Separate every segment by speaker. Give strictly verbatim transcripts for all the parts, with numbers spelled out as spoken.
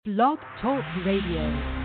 Speaker 1: Blog Talk Radio.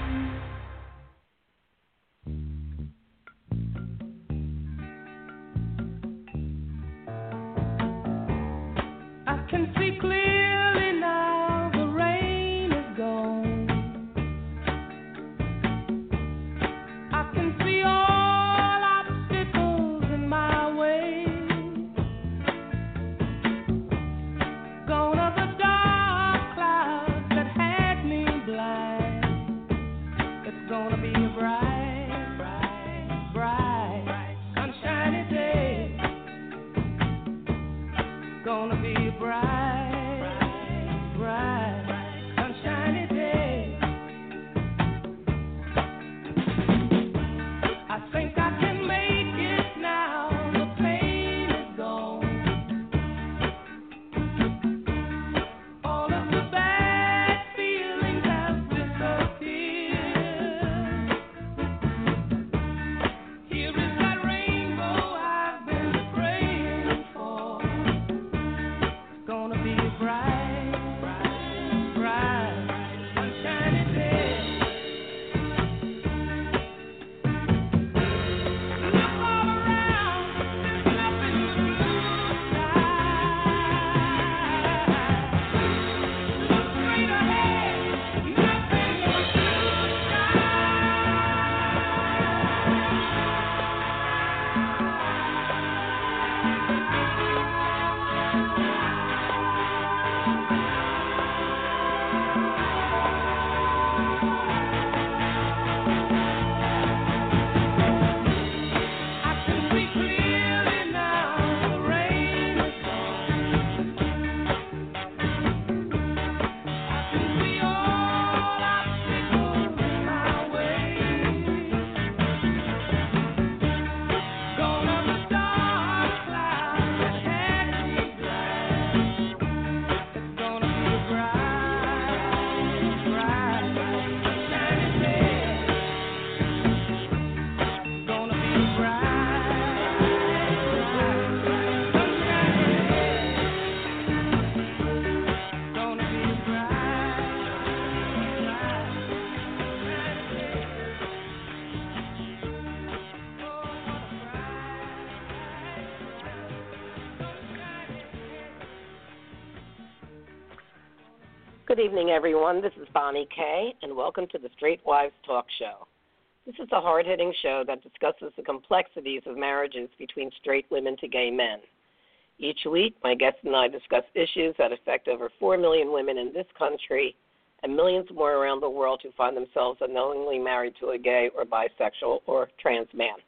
Speaker 2: Good evening, everyone. This is Bonnie Kay, and welcome to the Straight Wives Talk Show. This is a hard-hitting show that discusses the complexities of marriages between straight women to gay men. Each week, my guests and I discuss issues that affect over four million women in this country and millions more around the world who find themselves unknowingly married to a gay or bisexual or trans man.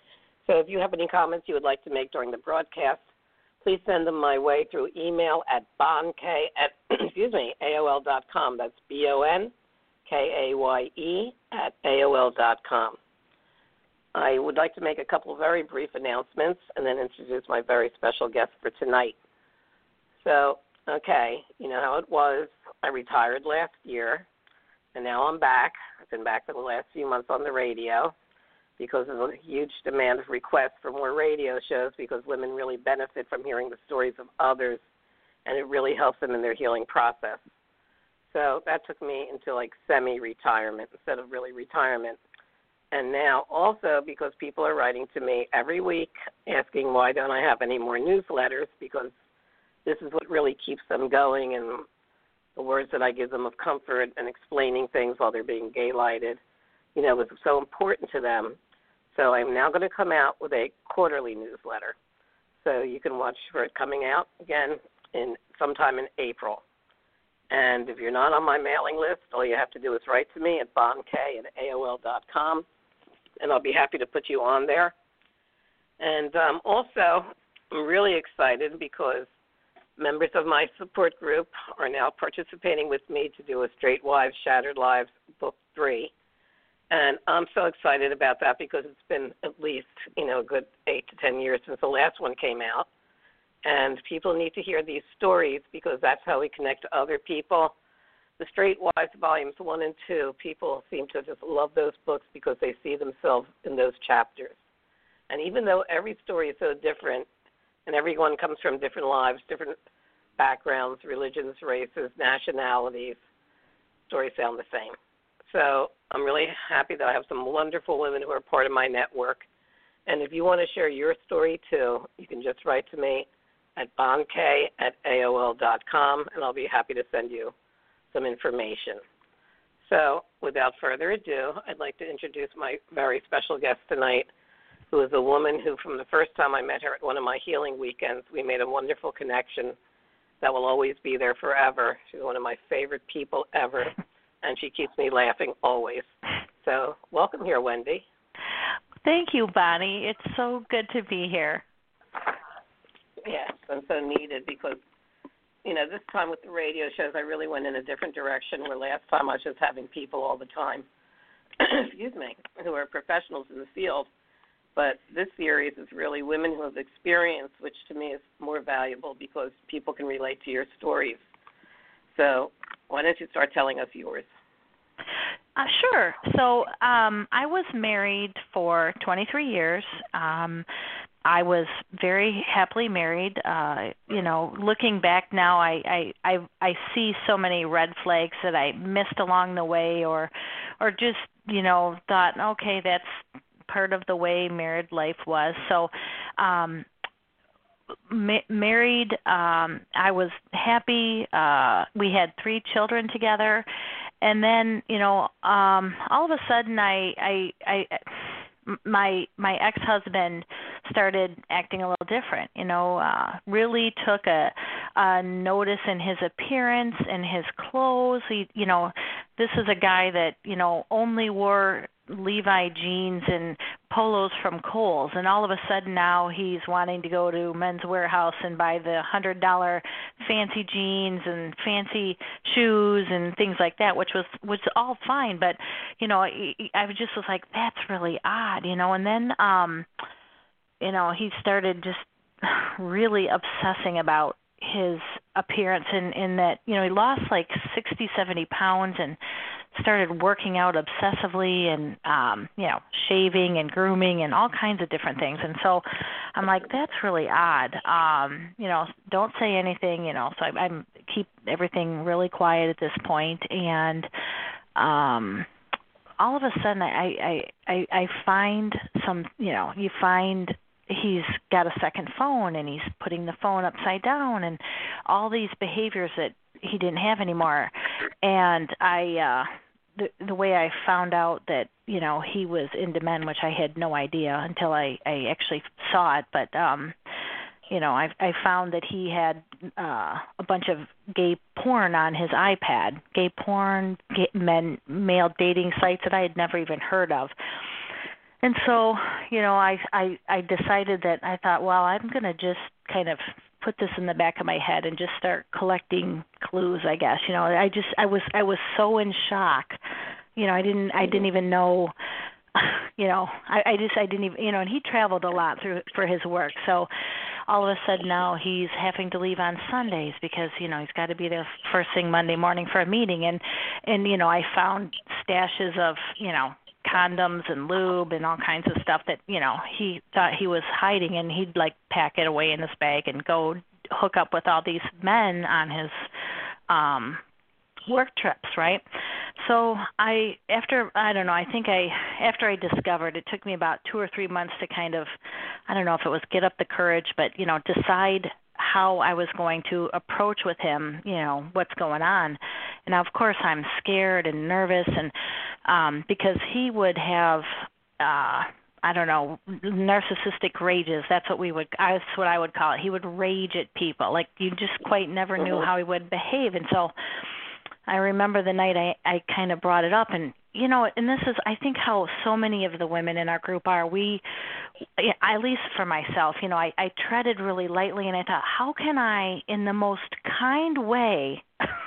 Speaker 2: So if you have any comments you would like to make during the broadcast, please send them my way through email at bonk at excuse me A O L dot com. That's B O N K A Y E at A O L dot com. I would like to make a couple of very brief announcements and then introduce my very special guest for tonight. So, okay, you know how it was. I retired last year, and now I'm back. I've been back for the last few months on the radio, because of a huge demand of requests for more radio shows, because women really benefit from hearing the stories of others, and it really helps them in their healing process. So that took me into like semi-retirement instead of really retirement. And now also because people are writing to me every week asking why don't I have any more newsletters, because this is what really keeps them going, and the words that I give them of comfort and explaining things while they're being gay-lighted, you know, was so important to them. So I'm now going to come out with a quarterly newsletter. So you can watch for it coming out again in sometime in April. And if you're not on my mailing list, all you have to do is write to me at bonk at A O L dot com, and I'll be happy to put you on there. And um, also, I'm really excited because members of my support group are now participating with me to do a Straight Wives, Shattered Lives Book three. And I'm so excited about that because it's been at least, you know, a good eight to ten years since the last one came out. And people need to hear these stories because that's how we connect to other people. The Straight Wives Volumes one and two, people seem to just love those books because they see themselves in those chapters. And even though every story is so different and everyone comes from different lives, different backgrounds, religions, races, nationalities, stories sound the same. So I'm really happy that I have some wonderful women who are part of my network. And if you want to share your story too, you can just write to me at bonk at A O L dot com, and I'll be happy to send you some information. So without further ado, I'd like to introduce my very special guest tonight, who is a woman who, from the first time I met her at one of my healing weekends, we made a wonderful connection that will always be there forever. She's one of my favorite people ever, and she keeps me laughing always. So welcome here, Wendy.
Speaker 3: Thank you, Bonnie. It's so good to be here.
Speaker 2: Yes, and so needed because, you know, this time with the radio shows, I really went in a different direction where last time I was just having people all the time, excuse me, who are professionals in the field. But this series is really women who have experience, which to me is more valuable because people can relate to your stories. So why don't you start telling us yours?
Speaker 3: Uh, sure. So um, I was married for twenty-three years. Um, I was very happily married. Uh, you know, looking back now, I, I, I, I see so many red flags that I missed along the way or, or just, you know, thought, okay, that's part of the way married life was. So um, ma- married, um, I was happy. Uh, we had three children together. And then, you know, um, all of a sudden, I, I, I, my my ex-husband started acting a little different. You know, uh, really took a, a notice in his appearance and his clothes. He, you know, this is a guy that you know only wore Levi jeans and polos from Kohl's, and all of a sudden now he's wanting to go to Men's Warehouse and buy the one hundred dollars fancy jeans and fancy shoes and things like that, which was was all fine, but you know, I, I just was like, that's really odd, you know. And then um you know, he started just really obsessing about his appearance in, in that, you know, he lost like sixty, seventy pounds and started working out obsessively and, um, you know, shaving and grooming and all kinds of different things. And so I'm like, that's really odd. Um, you know, don't say anything, you know, so I, I'm keep everything really quiet at this point. And um, all of a sudden I, I, I, I find some, you know, you find he's got a second phone and he's putting the phone upside down and all these behaviors that he didn't have anymore. And I, uh, the the way I found out that, you know, he was into men, which I had no idea until I, I actually saw it. But, um, you know, I I found that he had uh, a bunch of gay porn on his iPad, gay porn, gay men, male dating sites that I had never even heard of. And so, you know, I, I, I decided that I thought, well, I'm going to just kind of put this in the back of my head and just start collecting clues, I guess. You know, I just I was I was so in shock. You know, I didn't I didn't even know. You know, I, I just I didn't even you know, and he traveled a lot through for his work. So all of a sudden now he's having to leave on Sundays because, you know, he's got to be there first thing Monday morning for a meeting. And and you know, I found stashes of, you know, condoms and lube and all kinds of stuff that, you know, he thought he was hiding, and he'd like pack it away in his bag and go hook up with all these men on his um work trips, right? So I, after, I don't know, I think I, after I discovered, it took me about two or three months to kind of, I don't know if it was get up the courage, but, you know, decide how I was going to approach with him, you know, what's going on. And of course I'm scared and nervous, and um, because he would have, uh, I don't know, narcissistic rages. That's what we would, that's what I would call it. He would rage at people. Like you just quite never knew how he would behave. And so I remember the night I, I kind of brought it up, and, you know, and this is, I think, how so many of the women in our group are. We, at least for myself, you know, I, I treaded really lightly, and I thought, how can I, in the most kind way,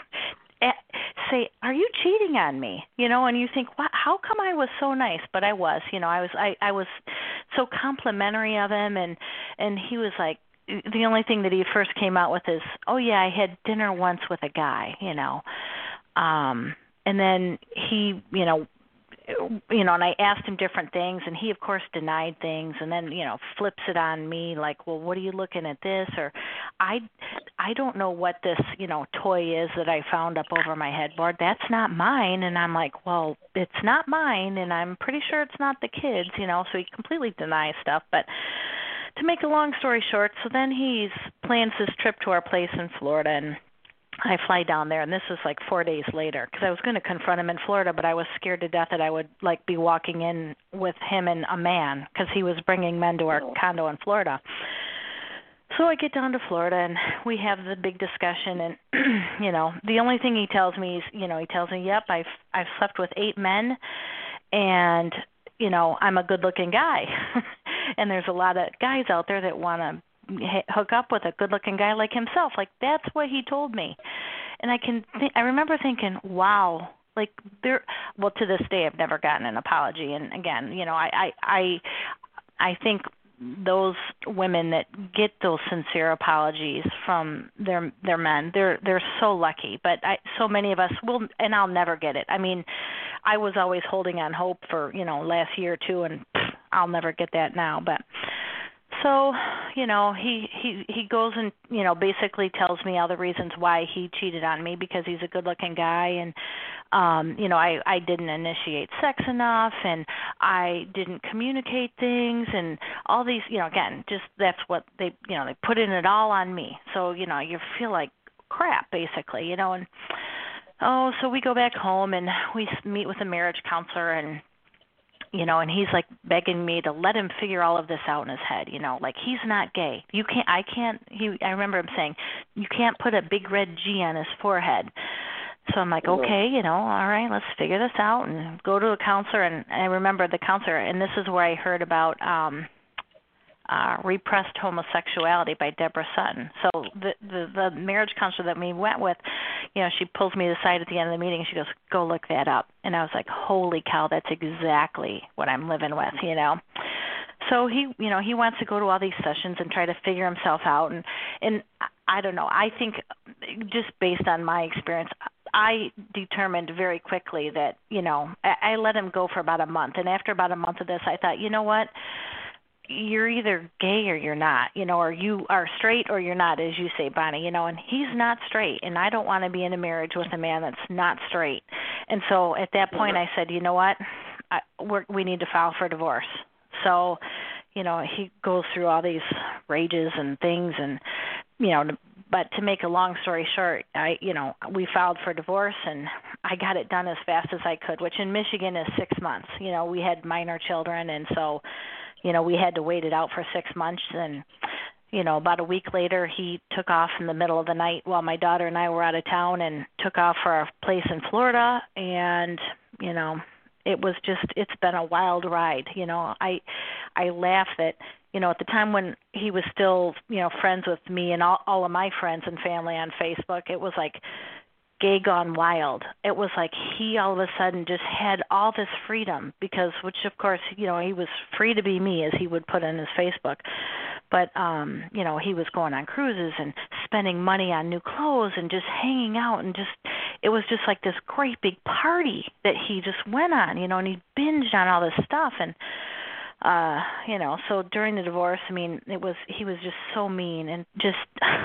Speaker 3: say, are you cheating on me? You know, and you think, what, how come I was so nice? But I was, you know, I was, I, I was so complimentary of him, and, and he was like, the only thing that he first came out with is, oh yeah, I had dinner once with a guy, you know. Um, and then he, you know, you know, and I asked him different things, and he, of course, denied things, and then, you know, flips it on me like, well, what are you looking at this? Or I, I don't know what this, you know, toy is that I found up over my headboard. That's not mine. And I'm like, well, it's not mine, and I'm pretty sure it's not the kids, you know, so he completely denies stuff. But to make a long story short, so then he plans this trip to our place in Florida, and I fly down there, and this was like four days later because I was going to confront him in Florida, but I was scared to death that I would like be walking in with him and a man because he was bringing men to our condo in Florida. So I get down to Florida, and we have the big discussion, and, you know, the only thing he tells me is, you know, he tells me, yep, I've, I've slept with eight men, and, you know, I'm a good-looking guy. And there's a lot of guys out there that want to hook up with a good-looking guy like himself. Like, that's what he told me. And I can th- I remember thinking, wow, like there well, to this day I've never gotten an apology. And again, you know, I I I, I think those women that get those sincere apologies from their their men, they're they're so lucky. But I, so many of us will, and I'll never get it. I mean, I was always holding on hope for, you know, last year or two, and pff, I'll never get that now. But so, you know, he, he, he goes and, you know, basically tells me all the reasons why he cheated on me, because he's a good-looking guy, and, um, you know, I, I didn't initiate sex enough, and I didn't communicate things, and all these, you know, again, just that's what they, you know, they put in it all on me. So, you know, you feel like crap, basically, you know, and, oh, so we go back home, and we meet with a marriage counselor, and, you know, and he's like begging me to let him figure all of this out in his head, you know, like he's not gay. You can't, I can't, he, I remember him saying, you can't put a big red G on his forehead. So I'm like, okay, you know, all right, let's figure this out and go to a counselor. And I remember the counselor, and this is where I heard about um, uh, Repressed Homosexuality by Deborah Sutton. So the, the, the marriage counselor that we went with, you know, she pulls me aside at the end of the meeting, and she goes, go look that up. And I was like, holy cow, that's exactly what I'm living with, you know. So he, you know, he wants to go to all these sessions and try to figure himself out. And, and I don't know, I think just based on my experience, I determined very quickly that, you know, I, I let him go for about a month. And after about a month of this, I thought, you know what? You're either gay or you're not, you know, or you are straight or you're not, as you say, Bonnie, you know, and he's not straight, and I don't want to be in a marriage with a man that's not straight. And so at that point I said, you know what, I, we're, we need to file for divorce. So, you know, he goes through all these rages and things, and, you know, but to make a long story short, I, you know, we filed for divorce, and I got it done as fast as I could, which in Michigan is six months. You know, we had minor children, and so, you know, we had to wait it out for six months, and, you know, about a week later, he took off in the middle of the night while my daughter and I were out of town, and took off for a place in Florida, and, you know, it was just, it's been a wild ride. You know, I, I laugh that, you know, at the time when he was still, you know, friends with me and all, all of my friends and family on Facebook, it was like gay gone wild. It was like he all of a sudden just had all this freedom because, which of course, you know, he was free to be me, as he would put in his Facebook. But, um, you know, he was going on cruises and spending money on new clothes and just hanging out, and just, it was just like this great big party that he just went on, you know, and he binged on all this stuff. And, uh, you know, so during the divorce, I mean, it was, he was just so mean and just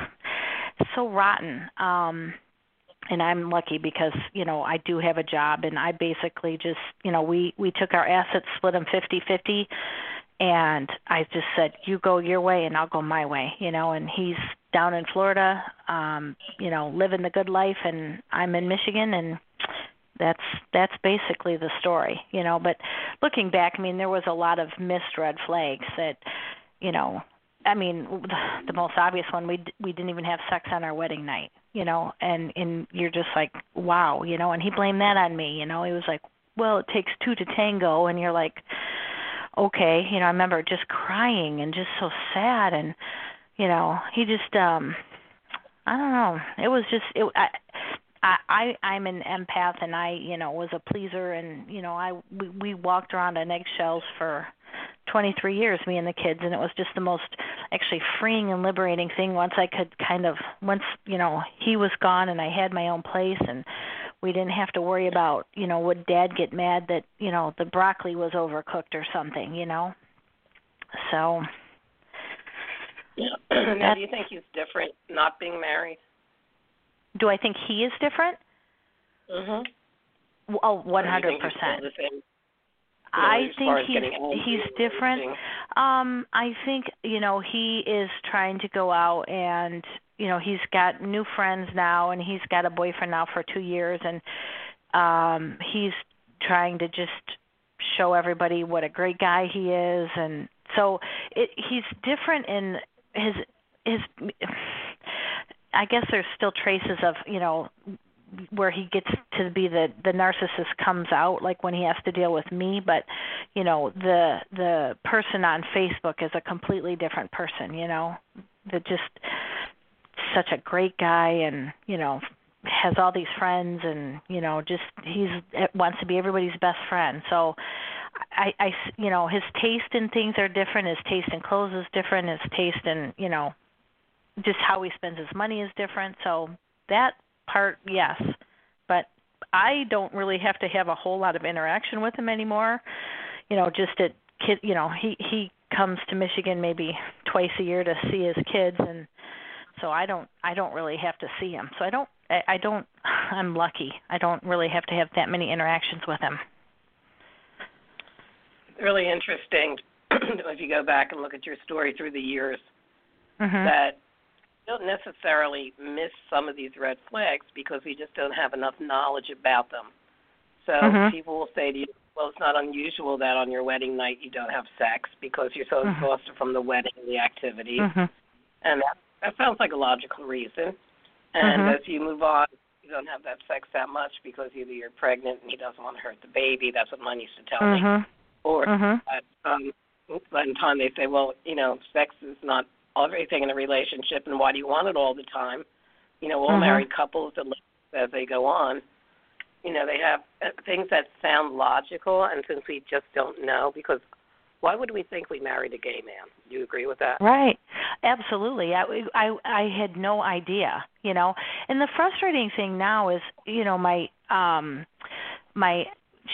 Speaker 3: so rotten. Um, and I'm lucky because, you know, I do have a job, and I basically just, you know, we, we took our assets, split them fifty-fifty, and I just said, you go your way and I'll go my way, you know, and he's down in Florida, um, you know, living the good life, and I'm in Michigan, and that's that's basically the story, you know. But looking back, I mean, there was a lot of missed red flags that, you know, I mean, the most obvious one, we we didn't even have sex on our wedding night, you know, and, and you're just like, wow, you know, and he blamed that on me, you know. He was like, well, it takes two to tango, and you're like, okay, you know, I remember just crying and just so sad, and, you know, he just, um, I don't know, it was just, it, I, I, I'm an empath, and I, you know, was a pleaser, and, you know, I, we, we walked around on eggshells for twenty-three years, me and the kids, and it was just the most actually freeing and liberating thing once I could kind of, once, you know, he was gone and I had my own place and we didn't have to worry about, you know, would Dad get mad that, you know, the broccoli was overcooked or something, you know. So.
Speaker 2: Yeah. Now, do you think he's different not being married?
Speaker 3: Do I think he is different?
Speaker 2: Mm-hmm.
Speaker 3: Oh, one hundred percent. I think he's he's different. Um, I think, you know, he is trying to go out and, you know, he's got new friends now and he's got a boyfriend now for two years and um, he's trying to just show everybody what a great guy he is, and so it, he's different in his his. I guess there's still traces of, you know, where he gets to be the the narcissist comes out, like when he has to deal with me, but you know, the the person on Facebook is a completely different person, you know, that just such a great guy and, you know, has all these friends and, you know, just he's wants to be everybody's best friend. So I, I you know, his taste in things are different, his taste in clothes is different, his taste in, you know, just how he spends his money is different. So that part, yes, but I don't really have to have a whole lot of interaction with him anymore. You know, just at kid, you know, he he comes to Michigan maybe twice a year to see his kids, and so I don't I don't really have to see him. So I don't I, I don't I'm lucky. I don't really have to have that many interactions with him.
Speaker 2: Really interesting if you go back and look at your story through the years,
Speaker 3: mm-hmm.
Speaker 2: that you don't necessarily miss some of these red flags because we just don't have enough knowledge about them. So
Speaker 3: mm-hmm.
Speaker 2: people will say to you, well, it's not unusual that on your wedding night you don't have sex because you're so
Speaker 3: mm-hmm.
Speaker 2: exhausted from the wedding and the activities.
Speaker 3: Mm-hmm.
Speaker 2: And that, that sounds like a logical reason. And
Speaker 3: mm-hmm.
Speaker 2: as you move on, you don't have that sex that much because either you're pregnant and he doesn't want to hurt the baby. That's what mine used to tell
Speaker 3: mm-hmm.
Speaker 2: me. Or
Speaker 3: mm-hmm.
Speaker 2: at um, one time they say, well, you know, sex is not everything in a relationship, and why do you want it all the time? You know, all
Speaker 3: mm-hmm.
Speaker 2: married couples that live as they go on, you know, they have things that sound logical, and since we just don't know, because why would we think we married a gay man? Do you agree with that?
Speaker 3: Right. Absolutely. I, I, I had no idea, you know. And the frustrating thing now is, you know, my um, my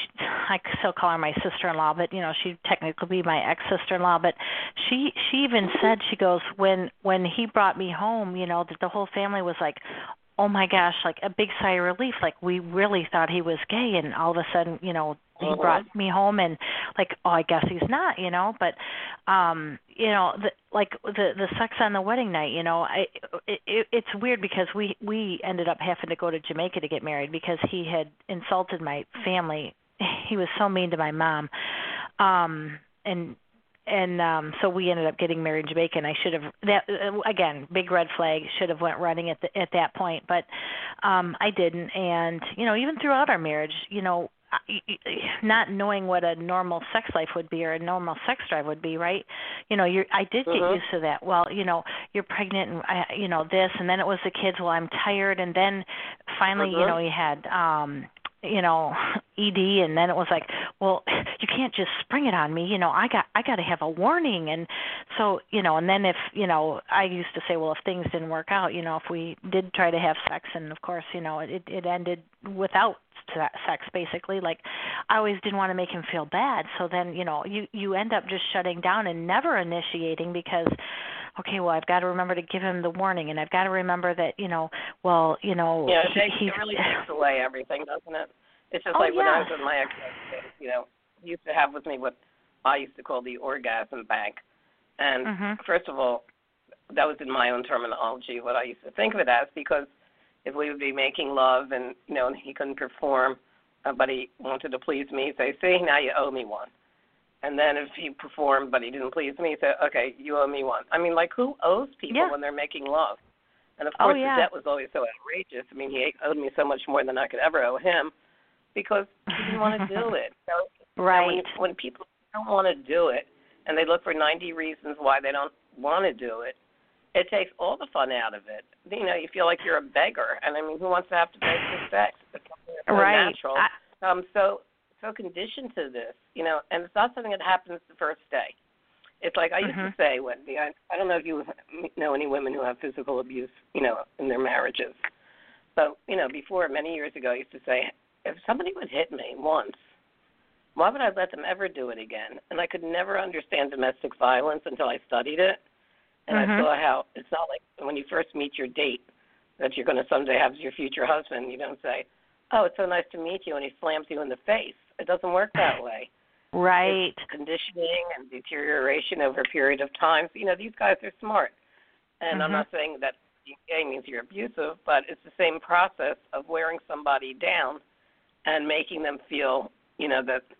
Speaker 3: I still call her my sister-in-law, but you know, she'd technically be my ex-sister-in-law. But she she even said, she goes, when when he brought me home, you know, that the whole family was like, oh my gosh, like a big sigh of relief, like we really thought he was gay, and all of a sudden, you know, he
Speaker 2: uh-huh.
Speaker 3: brought me home, and like, oh, I guess he's not, you know. But um, you know, the, like the the sex on the wedding night, you know, I it, it, it's weird because we we ended up having to go to Jamaica to get married because he had insulted my family. He was so mean to my mom, um, and and um, so we ended up getting married in Jamaica. And I should have that again, big red flag. Should have went running at the, at that point, but um, I didn't. And you know, even throughout our marriage, you know, not knowing what a normal sex life would be or a normal sex drive would be, right? You know, you're, I did get
Speaker 2: uh-huh.
Speaker 3: used to that. Well, you know, you're pregnant and, I, you know, this, and then it was the kids, well, I'm tired. And then finally,
Speaker 2: uh-huh.
Speaker 3: you know, you had, um, you know, E D, and then it was like, well, you can't just spring it on me. You know, I got, I got to have a warning. And so, you know, and then if, you know, I used to say, well, if things didn't work out, you know, if we did try to have sex, and of course, you know, it, it ended without sex, basically. Like, I always didn't want to make him feel bad. So then, you know, you, you end up just shutting down and never initiating because, okay, well, I've got to remember to give him the warning, and I've got to remember that, you know, well, you know,
Speaker 2: yeah, it,
Speaker 3: he,
Speaker 2: takes,
Speaker 3: he's,
Speaker 2: it really takes away everything, doesn't it? It's just
Speaker 3: oh,
Speaker 2: like when
Speaker 3: yeah.
Speaker 2: I was with my ex, you know, he used to have with me what I used to call the orgasm bank. And
Speaker 3: mm-hmm.
Speaker 2: first of all, that was in my own terminology, what I used to think of it as, because if we would be making love and, you know, he couldn't perform, uh, but he wanted to please me, say, see, now you owe me one. And then if he performed but he didn't please me, he said, okay, you owe me one. I mean, like, who owes people
Speaker 3: yeah.
Speaker 2: when they're making love? And, of
Speaker 3: oh,
Speaker 2: course,
Speaker 3: yeah.
Speaker 2: the debt was always so outrageous. I mean, he owed me so much more than I could ever owe him because he didn't want to do it. So,
Speaker 3: right.
Speaker 2: You know, when, when people don't want to do it and they look for ninety reasons why they don't want to do it, it takes all the fun out of it. You know, you feel like you're a beggar. And, I mean, who wants to have to beg for sex? It's so
Speaker 3: right.
Speaker 2: natural.
Speaker 3: I,
Speaker 2: um, so so conditioned to this, you know, and it's not something that happens the first day. It's like I used
Speaker 3: mm-hmm.
Speaker 2: to say, Wendy, I, I don't know if you know any women who have physical abuse, you know, in their marriages. But, you know, before, many years ago, I used to say, if somebody would hit me once, why would I let them ever do it again? And I could never understand domestic violence until I studied it. And
Speaker 3: mm-hmm.
Speaker 2: I saw how it's not like when you first meet your date that you're going to someday have your future husband. You don't say, oh, it's so nice to meet you, and he slams you in the face. It doesn't work that way.
Speaker 3: Right.
Speaker 2: It's conditioning and deterioration over a period of time. So, you know, these guys are smart. And
Speaker 3: mm-hmm.
Speaker 2: I'm not saying that being gay means you're abusive, but it's the same process of wearing somebody down and making them feel, you know, that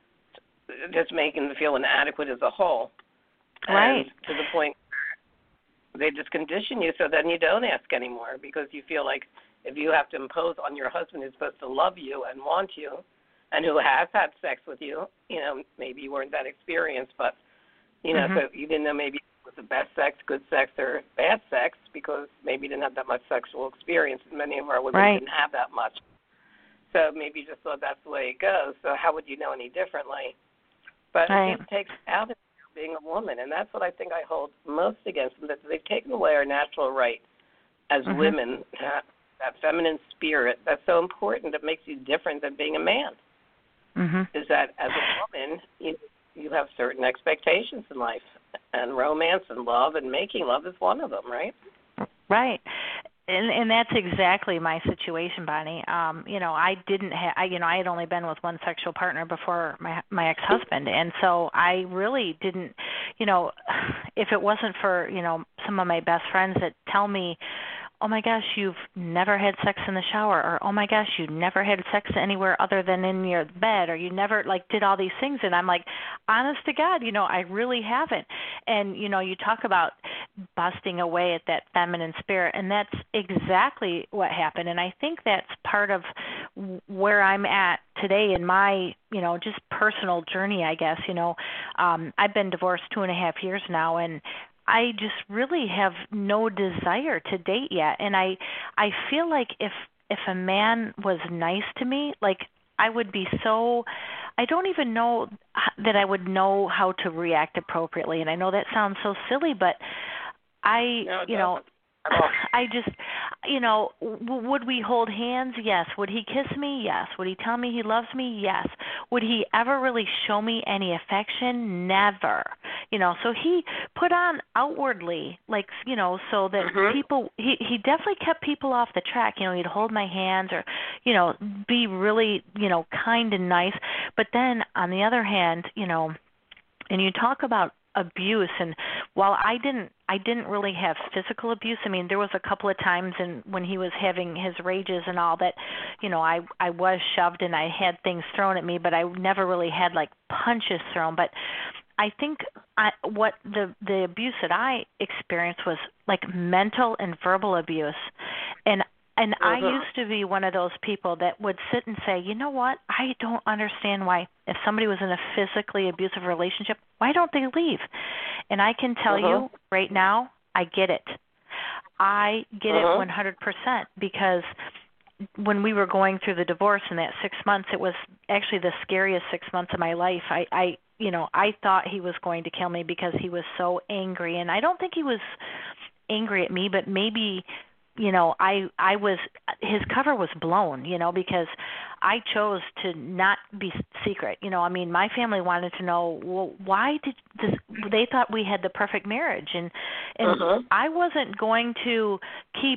Speaker 2: just making them feel inadequate as a whole.
Speaker 3: Right.
Speaker 2: And to the point where they just condition you so then you don't ask anymore because you feel like if you have to impose on your husband who's supposed to love you and want you and who has had sex with you, you know, maybe you weren't that experienced, but, you know,
Speaker 3: mm-hmm.
Speaker 2: so you didn't know maybe it was the best sex, good sex, or bad sex because maybe you didn't have that much sexual experience, and many of our women
Speaker 3: right.
Speaker 2: didn't have that much. So maybe you just thought that's the way it goes, so how would you know any differently? But
Speaker 3: right.
Speaker 2: it takes out of you being a woman, and that's what I think I hold most against them, that they've taken away our natural right as
Speaker 3: mm-hmm.
Speaker 2: women, that, that feminine spirit that's so important that makes you different than being a man.
Speaker 3: Mm-hmm.
Speaker 2: Is that as a woman, you you have certain expectations in life, and romance and love and making love is one of them, right?
Speaker 3: Right. And and that's exactly my situation, Bonnie. Um, you know, I didn't have, I, you know, I had only been with one sexual partner before my my ex-husband, and so I really didn't, you know, if it wasn't for, you know, some of my best friends that tell me, oh my gosh, you've never had sex in the shower, or oh my gosh, you never had sex anywhere other than in your bed, or you never like did all these things, and I'm like, honest to God, you know, I really haven't. And you know, you talk about busting away at that feminine spirit, and that's exactly what happened. And I think that's part of where I'm at today in my, you know, just personal journey, I guess. You know, um, I've been divorced two and a half years now, and I just really have no desire to date yet. And I I feel like if if a man was nice to me, like I would be so, I don't even know that I would know how to react appropriately. And I know that sounds so silly, but I,
Speaker 2: no,
Speaker 3: you know, I just, you know, w- would we hold hands? Yes. Would he kiss me? Yes. Would he tell me he loves me? Yes. Would he ever really show me any affection? Never. You know, so he put on outwardly, like, you know, so that
Speaker 2: mm-hmm.
Speaker 3: people, he, he definitely kept people off the track. You know, he'd hold my hands or, you know, be really, you know, kind and nice. But then on the other hand, you know, and you talk about abuse, and while I didn't I didn't really have physical abuse, I mean there was a couple of times in when he was having his rages and all that, you know, I I was shoved and I had things thrown at me, but I never really had like punches thrown. But I think I, what the the abuse that I experienced was like mental and verbal abuse. And And I
Speaker 2: uh-huh.
Speaker 3: used to be one of those people that would sit and say, you know what, I don't understand why if somebody was in a physically abusive relationship, why don't they leave? And I can tell
Speaker 2: uh-huh.
Speaker 3: you right now, I get it. I get
Speaker 2: uh-huh.
Speaker 3: it one hundred percent because when we were going through the divorce in that six months, it was actually the scariest six months of my life. I, I you know, I thought he was going to kill me because he was so angry. And I don't think he was angry at me, but maybe – you know, I I was, his cover was blown, you know, because I chose to not be secret. You know, I mean, my family wanted to know, well, why did this, they thought we had the perfect marriage. And and
Speaker 2: uh-huh.
Speaker 3: I wasn't going to keep,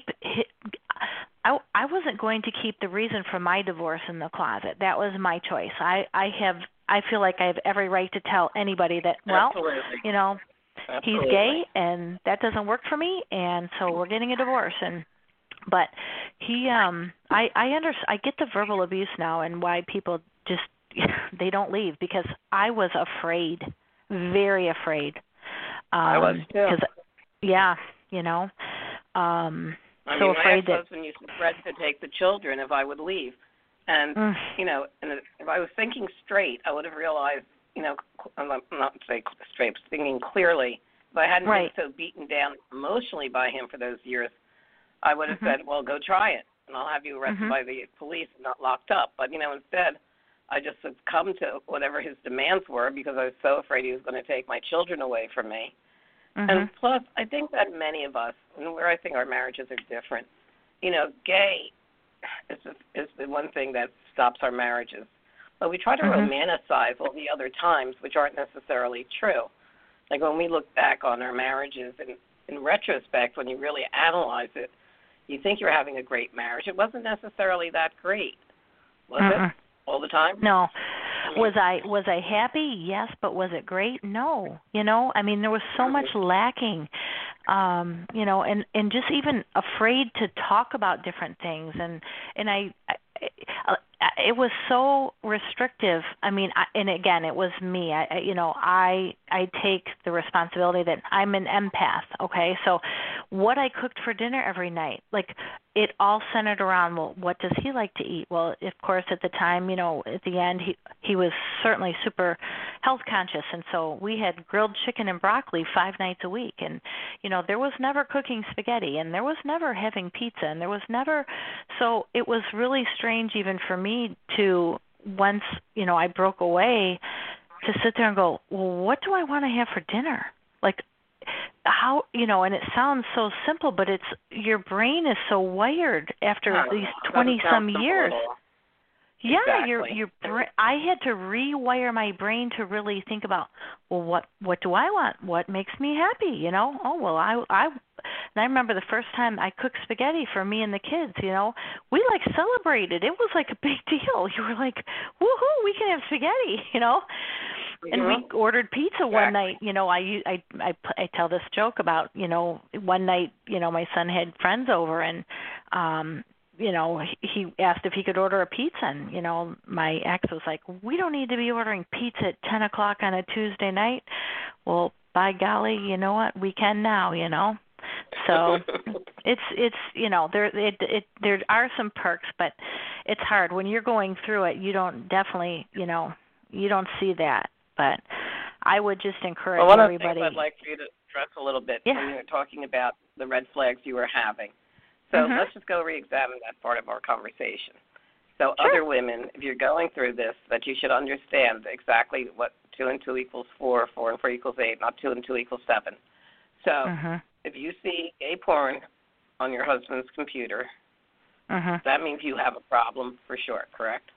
Speaker 3: I, I wasn't going to keep the reason for my divorce in the closet. That was my choice. I, I have, I feel like I have every right to tell anybody that, well,
Speaker 2: Absolutely.
Speaker 3: you know,
Speaker 2: Absolutely.
Speaker 3: he's gay, and that doesn't work for me, and so we're getting a divorce. And but he, um, I, I under, I get the verbal abuse now, and why people just they don't leave, because I was afraid, very afraid. Um,
Speaker 2: I was too.
Speaker 3: Cause, yeah, you know, um,
Speaker 2: I
Speaker 3: so
Speaker 2: mean,
Speaker 3: afraid
Speaker 2: my
Speaker 3: that.
Speaker 2: ex-husband used to threaten to take the children if I would leave, and
Speaker 3: Mm.
Speaker 2: you know, and if I was thinking straight, I would have realized. You know, I'm not, I'm not say straight, but thinking clearly. If I hadn't
Speaker 3: Right.
Speaker 2: been so beaten down emotionally by him for those years, I would have
Speaker 3: mm-hmm.
Speaker 2: said, well, go try it, and I'll have you arrested
Speaker 3: mm-hmm.
Speaker 2: by the police and not locked up. But, you know, instead, I just succumbed to whatever his demands were because I was so afraid he was going to take my children away from me.
Speaker 3: Mm-hmm.
Speaker 2: And plus, I think that many of us, and where I think our marriages are different, you know, gay is the, is the one thing that stops our marriages. But we try to
Speaker 3: mm-hmm.
Speaker 2: romanticize all the other times, which aren't necessarily true. Like when we look back on our marriages, and in retrospect, when you really analyze it, you think you're having a great marriage. It wasn't necessarily that great, was
Speaker 3: Mm-mm.
Speaker 2: it? All the time?
Speaker 3: No. Was I was I happy? Yes, but was it great? No. You know, I mean, there was so much lacking. Um, you know, and and just even afraid to talk about different things, and and I, I it was so restrictive. I mean, I, and again, it was me. I, you know, I I take the responsibility that I'm an empath. Okay, so what I cooked for dinner every night, like it all centered around, well, what does he like to eat? Well, of course, at the time, you know, at the end, he he was certainly super health conscious, and so we had grilled chicken and broccoli five nights a week, and you know, there was never cooking spaghetti, and there was never having pizza, and there was never. So it was really strange, even for me, to once you know I broke away, to sit there and go, well, what do I want to have for dinner? Like, how, you know, and it sounds so simple, but it's, your brain is so wired after
Speaker 2: Oh,
Speaker 3: these twenty some years. Yeah,
Speaker 2: exactly.
Speaker 3: your your bra- I had to rewire my brain to really think about, well, what what do I want? What makes me happy? You know? Oh, well, I I and I remember the first time I cooked spaghetti for me and the kids. You know, we like celebrated. It was like a big deal. You were like, woohoo, we can have spaghetti. You know. And
Speaker 2: mm-hmm.
Speaker 3: we ordered pizza
Speaker 2: exactly.
Speaker 3: one night. You know, I, I I I tell this joke about, you know, one night, you know, my son had friends over, and um you know, he asked if he could order a pizza, and, you know, my ex was like, we don't need to be ordering pizza at ten o'clock on a Tuesday night. Well, by golly, you know what? We can now, you know. So it's, it's you know, there it, it there are some perks, but it's hard. When you're going through it, you don't definitely, you know, you don't see that. But I would just encourage
Speaker 2: well, one
Speaker 3: everybody.
Speaker 2: Of the things I'd like for you to stress a little bit
Speaker 3: yeah.
Speaker 2: when you were talking about the red flags you were having. So
Speaker 3: mm-hmm.
Speaker 2: let's just go re-examine that part of our conversation. So
Speaker 3: sure.
Speaker 2: other women, if you're going through this, that you should understand exactly what two and two equals four, four and four equals eight, not two and two equals seven. So
Speaker 3: mm-hmm.
Speaker 2: if you see gay porn on your husband's computer,
Speaker 3: mm-hmm.
Speaker 2: that means you have a problem for sure, correct?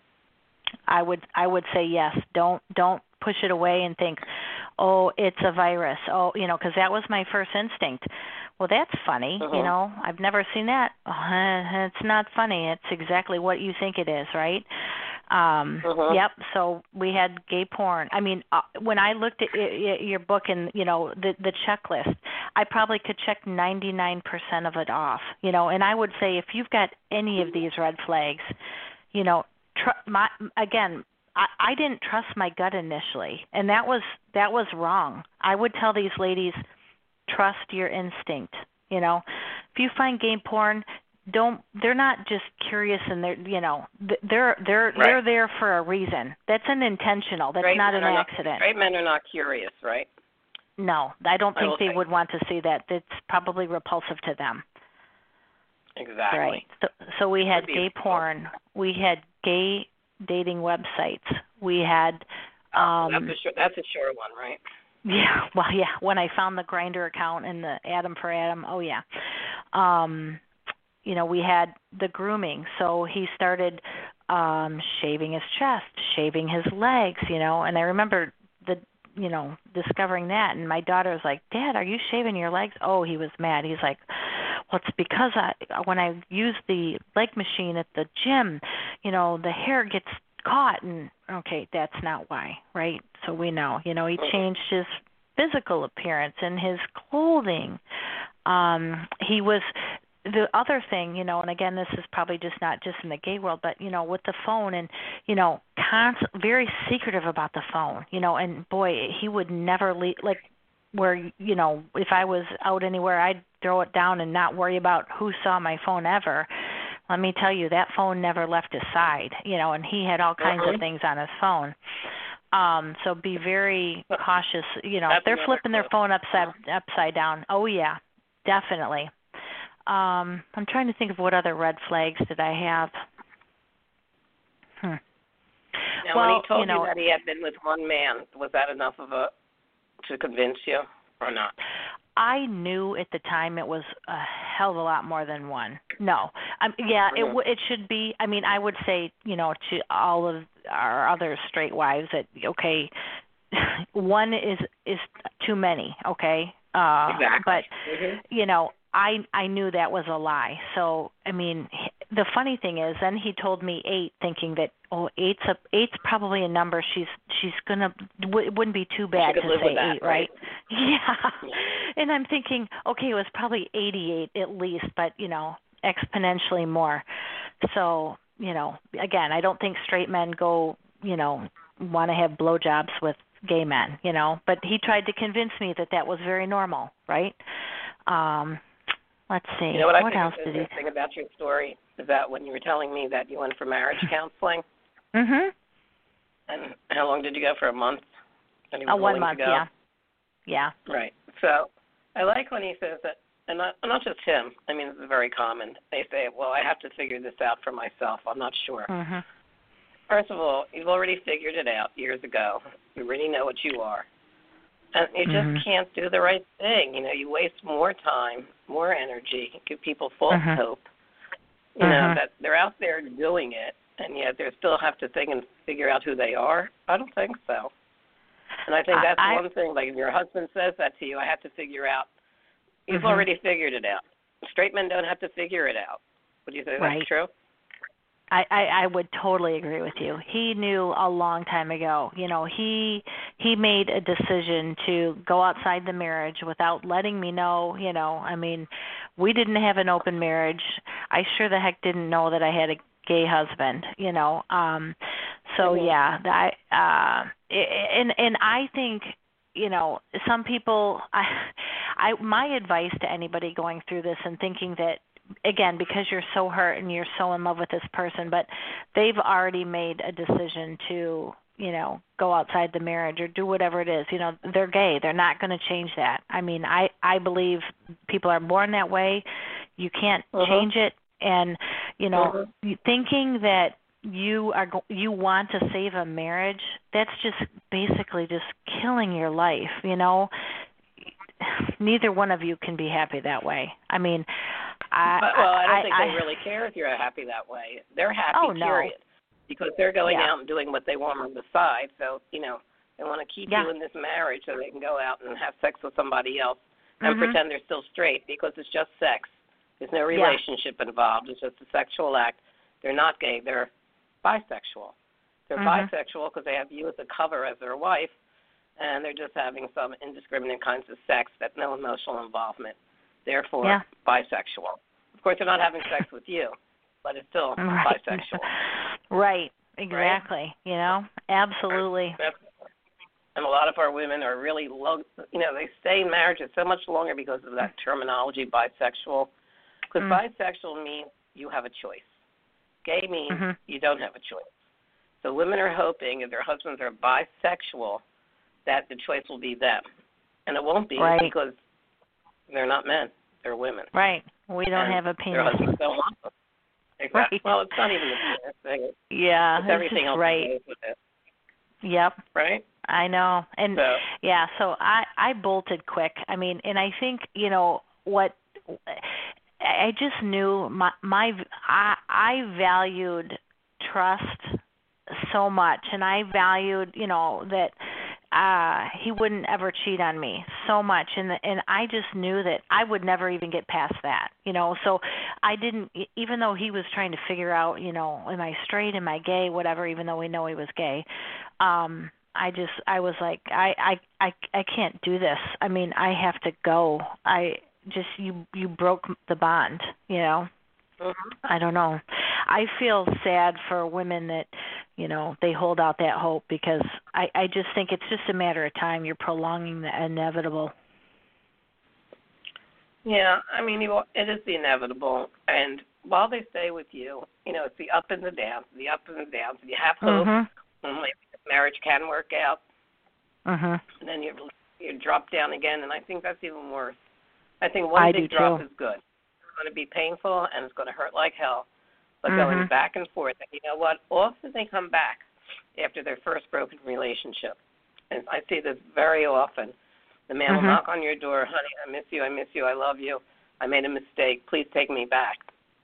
Speaker 3: I would I would say yes. Don't don't push it away and think, oh, it's a virus. Oh, you know, because that was my first instinct. Well, that's funny.
Speaker 2: Uh-huh.
Speaker 3: You know, I've never seen that. Oh, it's not funny. It's exactly what you think it is, right? Um,
Speaker 2: uh-huh.
Speaker 3: Yep. So we had gay porn. I mean, uh, when I looked at y- y- your book and, you know, the the checklist, I probably could check ninety-nine percent of it off. You know, and I would say if you've got any of these red flags, you know, tr- my again. I, I didn't trust my gut initially, and that was that was wrong. I would tell these ladies, trust your instinct. You know, if you find gay porn, don't. They're not just curious, and they're you know they're they're
Speaker 2: right.
Speaker 3: they're there for a reason. That's an intentional. That's
Speaker 2: straight
Speaker 3: not an
Speaker 2: not,
Speaker 3: accident.
Speaker 2: Straight men are not curious, right?
Speaker 3: No, I don't think
Speaker 2: I
Speaker 3: they
Speaker 2: think.
Speaker 3: would want to see that. That's probably repulsive to them.
Speaker 2: Exactly.
Speaker 3: Right. So, so we had gay
Speaker 2: repulsive.
Speaker 3: porn. We had gay dating websites. We had. Um,
Speaker 2: oh, that's, a sure, that's a sure one, right?
Speaker 3: Yeah, well, yeah. When I found the Grindr account and the Adam for Adam, oh yeah. Um, you know, we had the grooming. So he started um, shaving his chest, shaving his legs. You know, and I remember the, you know, discovering that. And my daughter was like, "Dad, are you shaving your legs?" Oh, he was mad. He's like, "Well, it's because I when I use the leg machine at the gym, you know, the hair gets caught." And okay, that's not why, right? So we know, you know, he changed his physical appearance and his clothing. Um, he was the other thing, you know, and again, this is probably just not just in the gay world, but you know, with the phone and you know, constant, very secretive about the phone, you know, and boy, he would never leave, like where you know, if I was out anywhere, I'd throw it down and not worry about who saw my phone ever. Let me tell you, that phone never left his side, you know, and he had all kinds
Speaker 2: uh-huh.
Speaker 3: of things on his phone. Um, so be very cautious. You know,
Speaker 2: That's
Speaker 3: if they're flipping
Speaker 2: clue.
Speaker 3: their phone upside upside down. Oh yeah, definitely. Um, I'm trying to think of what other red flags did I have. Hmm.
Speaker 2: Now,
Speaker 3: well,
Speaker 2: when he told
Speaker 3: you, know,
Speaker 2: you that he had been with one man, was that enough of a to convince you or not?
Speaker 3: I knew at the time it was a hell of a lot more than one. No, um, yeah, it w- it should be. I mean, I would say, you know, to all of our other straight wives that okay, one is is too many. Okay, uh,
Speaker 2: exactly.
Speaker 3: But
Speaker 2: mm-hmm.
Speaker 3: you know, I I knew that was a lie. So I mean, the funny thing is, then he told me eight, thinking that oh, eight's a eight's probably a number she's she's gonna w- it wouldn't be too bad
Speaker 2: to
Speaker 3: say
Speaker 2: that,
Speaker 3: eight,
Speaker 2: right?
Speaker 3: right? Yeah. And I'm thinking, okay, it was probably eighty-eight at least, but you know, exponentially more. So you know, again, I don't think straight men go, you know, want to have blowjobs with gay men, you know. But he tried to convince me that that was very normal, right? Um, let's see.
Speaker 2: You know what,
Speaker 3: what
Speaker 2: I
Speaker 3: else
Speaker 2: think
Speaker 3: did
Speaker 2: is
Speaker 3: he?
Speaker 2: interesting about your story is that when you were telling me that you went for marriage counseling.
Speaker 3: Mhm.
Speaker 2: And how long did you go for? A month? And he was
Speaker 3: Oh, one
Speaker 2: willing
Speaker 3: month.
Speaker 2: to go?
Speaker 3: Yeah. Yeah.
Speaker 2: Right. So I like when he says that, and not, not just him. I mean, it's very common. They say, "Well, I have to figure this out for myself. I'm not sure."
Speaker 3: Mhm.
Speaker 2: First of all, you've already figured it out years ago. You already know what you are. And you just
Speaker 3: Mhm.
Speaker 2: can't do the right thing. You know, you waste more time, more energy, give people false
Speaker 3: Mhm.
Speaker 2: hope. You
Speaker 3: Mhm.
Speaker 2: know, that they're out there doing it, and yet they still have to think and figure out who they are. I don't think so. And I think that's
Speaker 3: I,
Speaker 2: one thing, like if your husband says that to you, I have to figure out, you've
Speaker 3: Mhm.
Speaker 2: already figured it out. Straight men don't have to figure it out. Would you say
Speaker 3: Right.
Speaker 2: that's true?
Speaker 3: I, I, I would totally agree with you. He knew a long time ago. You know, he he made a decision to go outside the marriage without letting me know. You know, I mean, we didn't have an open marriage. I sure the heck didn't know that I had a gay husband. You know, um, so
Speaker 2: Mhm.
Speaker 3: yeah, that uh, and and I think, you know, some people. I, I my advice to anybody going through this and thinking that, again, because you're so hurt and you're so in love with this person, but they've already made a decision to, you know, go outside the marriage or do whatever it is. You know, they're gay. They're not going to change that. I mean, I, I believe people are born that way. You can't
Speaker 2: Uh-huh.
Speaker 3: change it. And, you know,
Speaker 2: Uh-huh.
Speaker 3: thinking that you are go- you want to save a marriage, that's just basically just killing your life, you know. Neither one of you can be happy that way. I mean, I,
Speaker 2: But, well, I don't
Speaker 3: I,
Speaker 2: think
Speaker 3: I,
Speaker 2: they really care if you're happy that way. They're happy,
Speaker 3: oh, no.
Speaker 2: period. Because they're going
Speaker 3: Yeah.
Speaker 2: out and doing what they want on the side. So, you know, they want to keep
Speaker 3: Yeah.
Speaker 2: you in this marriage so they can go out and have sex with somebody else and
Speaker 3: Mhm.
Speaker 2: pretend they're still straight because it's just sex. There's no
Speaker 3: Yeah.
Speaker 2: relationship involved. It's just a sexual act. They're not gay. They're bisexual. They're
Speaker 3: Mhm.
Speaker 2: bisexual because they have you as a cover as their wife, and they're just having some indiscriminate kinds of sex that no emotional involvement. Therefore,
Speaker 3: Yeah.
Speaker 2: bisexual. Of course, they're not having sex with you, but it's still
Speaker 3: Right.
Speaker 2: bisexual.
Speaker 3: Right. Exactly. Right? You know, absolutely.
Speaker 2: And a lot of our women are really low, you know, they stay in marriages so much longer because of that terminology, bisexual. Because
Speaker 3: Mm.
Speaker 2: bisexual means you have a choice. Gay means
Speaker 3: Mhm.
Speaker 2: you don't have a choice. So women are hoping if their husbands are bisexual that the choice will be them. And it won't be
Speaker 3: Right.
Speaker 2: because they're not men. They're women.
Speaker 3: Right. We don't
Speaker 2: and
Speaker 3: have a
Speaker 2: Their
Speaker 3: penis.
Speaker 2: husbands don't want them. Exactly.
Speaker 3: Right.
Speaker 2: Well, it's not even the penis thing.
Speaker 3: Yeah.
Speaker 2: It's
Speaker 3: It's
Speaker 2: everything
Speaker 3: just
Speaker 2: else
Speaker 3: right.
Speaker 2: that goes with it.
Speaker 3: Yep.
Speaker 2: Right?
Speaker 3: I know. And
Speaker 2: So,
Speaker 3: yeah, so I I bolted quick. I mean, and I think, you know, what I just knew my my I I valued trust so much, and I valued, you know, that uh he wouldn't ever cheat on me so much, and the, and I just knew that I would never even get past that, you know. So I didn't, even though he was trying to figure out, you know, am I straight, am I gay, whatever, even though we know he was gay. Um I just I was like I I I I can't do this. I mean, I have to go. I just you you broke the bond, you know.
Speaker 2: mm-hmm.
Speaker 3: I don't know. I feel sad for women that, you know, they hold out that hope, because I, I just think it's just a matter of time. You're prolonging the inevitable.
Speaker 2: Yeah, I mean, you, it is the inevitable. And while they stay with you, you know, it's the up and the downs, the ups and the downs. And you have hope.
Speaker 3: Mm-hmm.
Speaker 2: And marriage can work out.
Speaker 3: Mm-hmm.
Speaker 2: And then you you drop down again, and I think that's even worse. I think one
Speaker 3: I
Speaker 2: big
Speaker 3: do
Speaker 2: drop
Speaker 3: too.
Speaker 2: is good. It's going to be painful, and it's going to hurt like hell. But
Speaker 3: Mm-hmm.
Speaker 2: going back and forth, and you know what? Often they come back after their first broken relationship. And I see this very often. The man
Speaker 3: mm-hmm.
Speaker 2: will knock on your door, honey, I miss you, I miss you, I love you, I made a mistake, please take me back.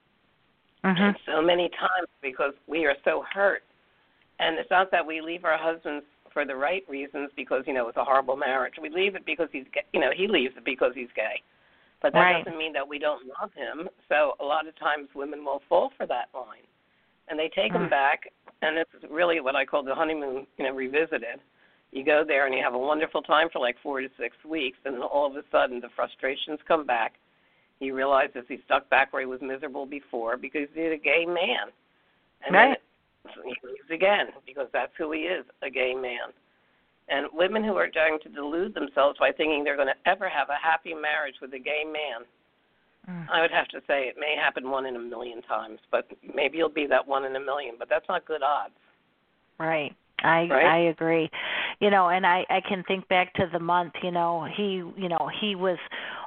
Speaker 3: Mm-hmm.
Speaker 2: And so many times because we are so hurt. And it's not that we leave our husbands for the right reasons because, you know, it's a horrible marriage. We leave it because he's gay. You know, he leaves it because he's gay. But that
Speaker 3: right.
Speaker 2: doesn't mean that we don't love him. So a lot of times women will fall for that line. And they take
Speaker 3: mm.
Speaker 2: him back, and it's really what I call the honeymoon, you know, revisited. You go there and you have a wonderful time for like four to six weeks, and then all of a sudden the frustrations come back. He realizes he's stuck back where he was miserable before because he's a gay man. And
Speaker 3: right.
Speaker 2: then he leaves again because that's who he is, a gay man. And women who are trying to delude themselves by thinking they're going to ever have a happy marriage with a gay man, mm. I would have to say it may happen one in a million times, but maybe you'll be that one in a million, but that's not good odds.
Speaker 3: Right. I
Speaker 2: right?
Speaker 3: I agree. You know, and I, I can think back to the month, you know, he, you know, he was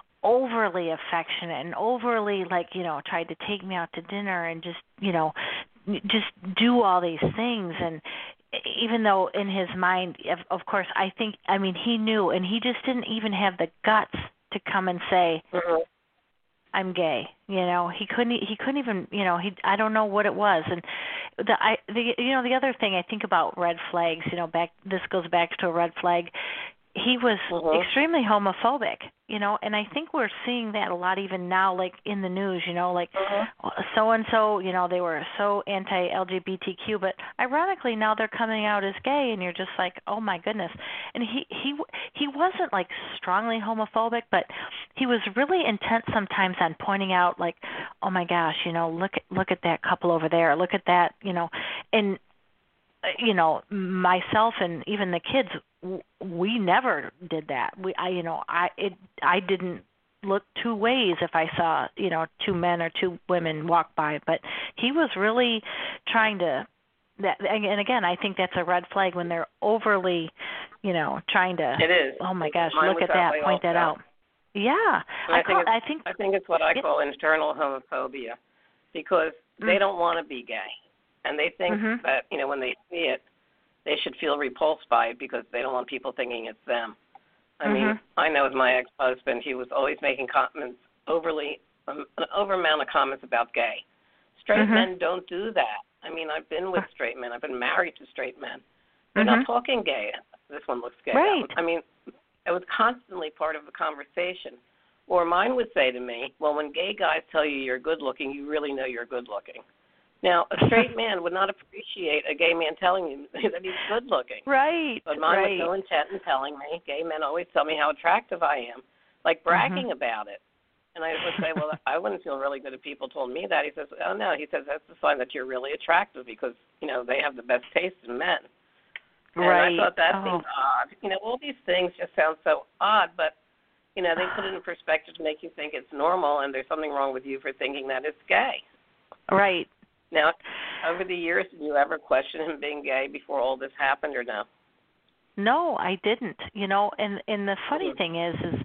Speaker 3: overly affectionate and overly, like, you know, tried to take me out to dinner and just, you know, just do all these things. And even though in his mind, of, of course, I think, I mean, he knew, and he just didn't even have the guts to come and say,
Speaker 2: mm-hmm.
Speaker 3: I'm gay. You know, he couldn't, he couldn't even, you know, he, I don't know what it was. And the, I, the, you know, the other thing I think about red flags, you know, back, this goes back to a red flag. He was mm-hmm. extremely homophobic, you know, and I think we're seeing that a lot even now, like in the news, you know, like mm-hmm. so-and-so, you know, they were so anti-L G B T Q, but ironically now they're coming out as gay, and you're just like, oh my goodness. And he, he, he wasn't like strongly homophobic, but he was really intent sometimes on pointing out like, oh my gosh, you know, look at, look at that couple over there, look at that, you know, and, you know, myself and even the kids, we never did that. We, I, you know, I, it, I didn't look two ways if I saw, you know, two men or two women walk by. But he was really trying to. That, and again, I think that's a red flag when they're overly, you know, trying to.
Speaker 2: It is. Oh my gosh, Mine
Speaker 3: look at that,
Speaker 2: that
Speaker 3: point
Speaker 2: also.
Speaker 3: that out. Yeah,
Speaker 2: I,
Speaker 3: I,
Speaker 2: call,
Speaker 3: think I think
Speaker 2: I think it's what I call it, internal homophobia, because mm. they don't want to be gay. And they think
Speaker 3: mm-hmm.
Speaker 2: that, you know, when they see it, they should feel repulsed by it because they don't want people thinking it's them. I
Speaker 3: mm-hmm.
Speaker 2: mean, I know with my ex-husband, he was always making comments, overly, um, an over amount of comments about gay. Straight
Speaker 3: mm-hmm.
Speaker 2: men don't do that. I mean, I've been with straight men. I've been married to straight men. They're
Speaker 3: mm-hmm.
Speaker 2: not talking gay. This one looks gay.
Speaker 3: Right.
Speaker 2: I mean, it was constantly part of the conversation. Or mine would say to me, well, when gay guys tell you you're good looking, you really know you're good looking. Now, a straight man would not appreciate a gay man telling you that he's good looking.
Speaker 3: Right.
Speaker 2: But mine
Speaker 3: right.
Speaker 2: was so intent in telling me, gay men always tell me how attractive I am, like bragging mm-hmm. about it. And I would say, well, I wouldn't feel really good if people told me that. He says, oh, no. He says, that's a sign that you're really attractive because, you know, they have the best taste in men. And
Speaker 3: right.
Speaker 2: I thought that
Speaker 3: oh.
Speaker 2: seemed odd. You know, all these things just sound so odd, but, you know, they put it in perspective to make you think it's normal and there's something wrong with you for thinking that it's gay.
Speaker 3: Right.
Speaker 2: Now, over the years, did you ever question him being gay before all this happened or no?
Speaker 3: No, I didn't. You know, and, and the funny mm-hmm. thing is, is,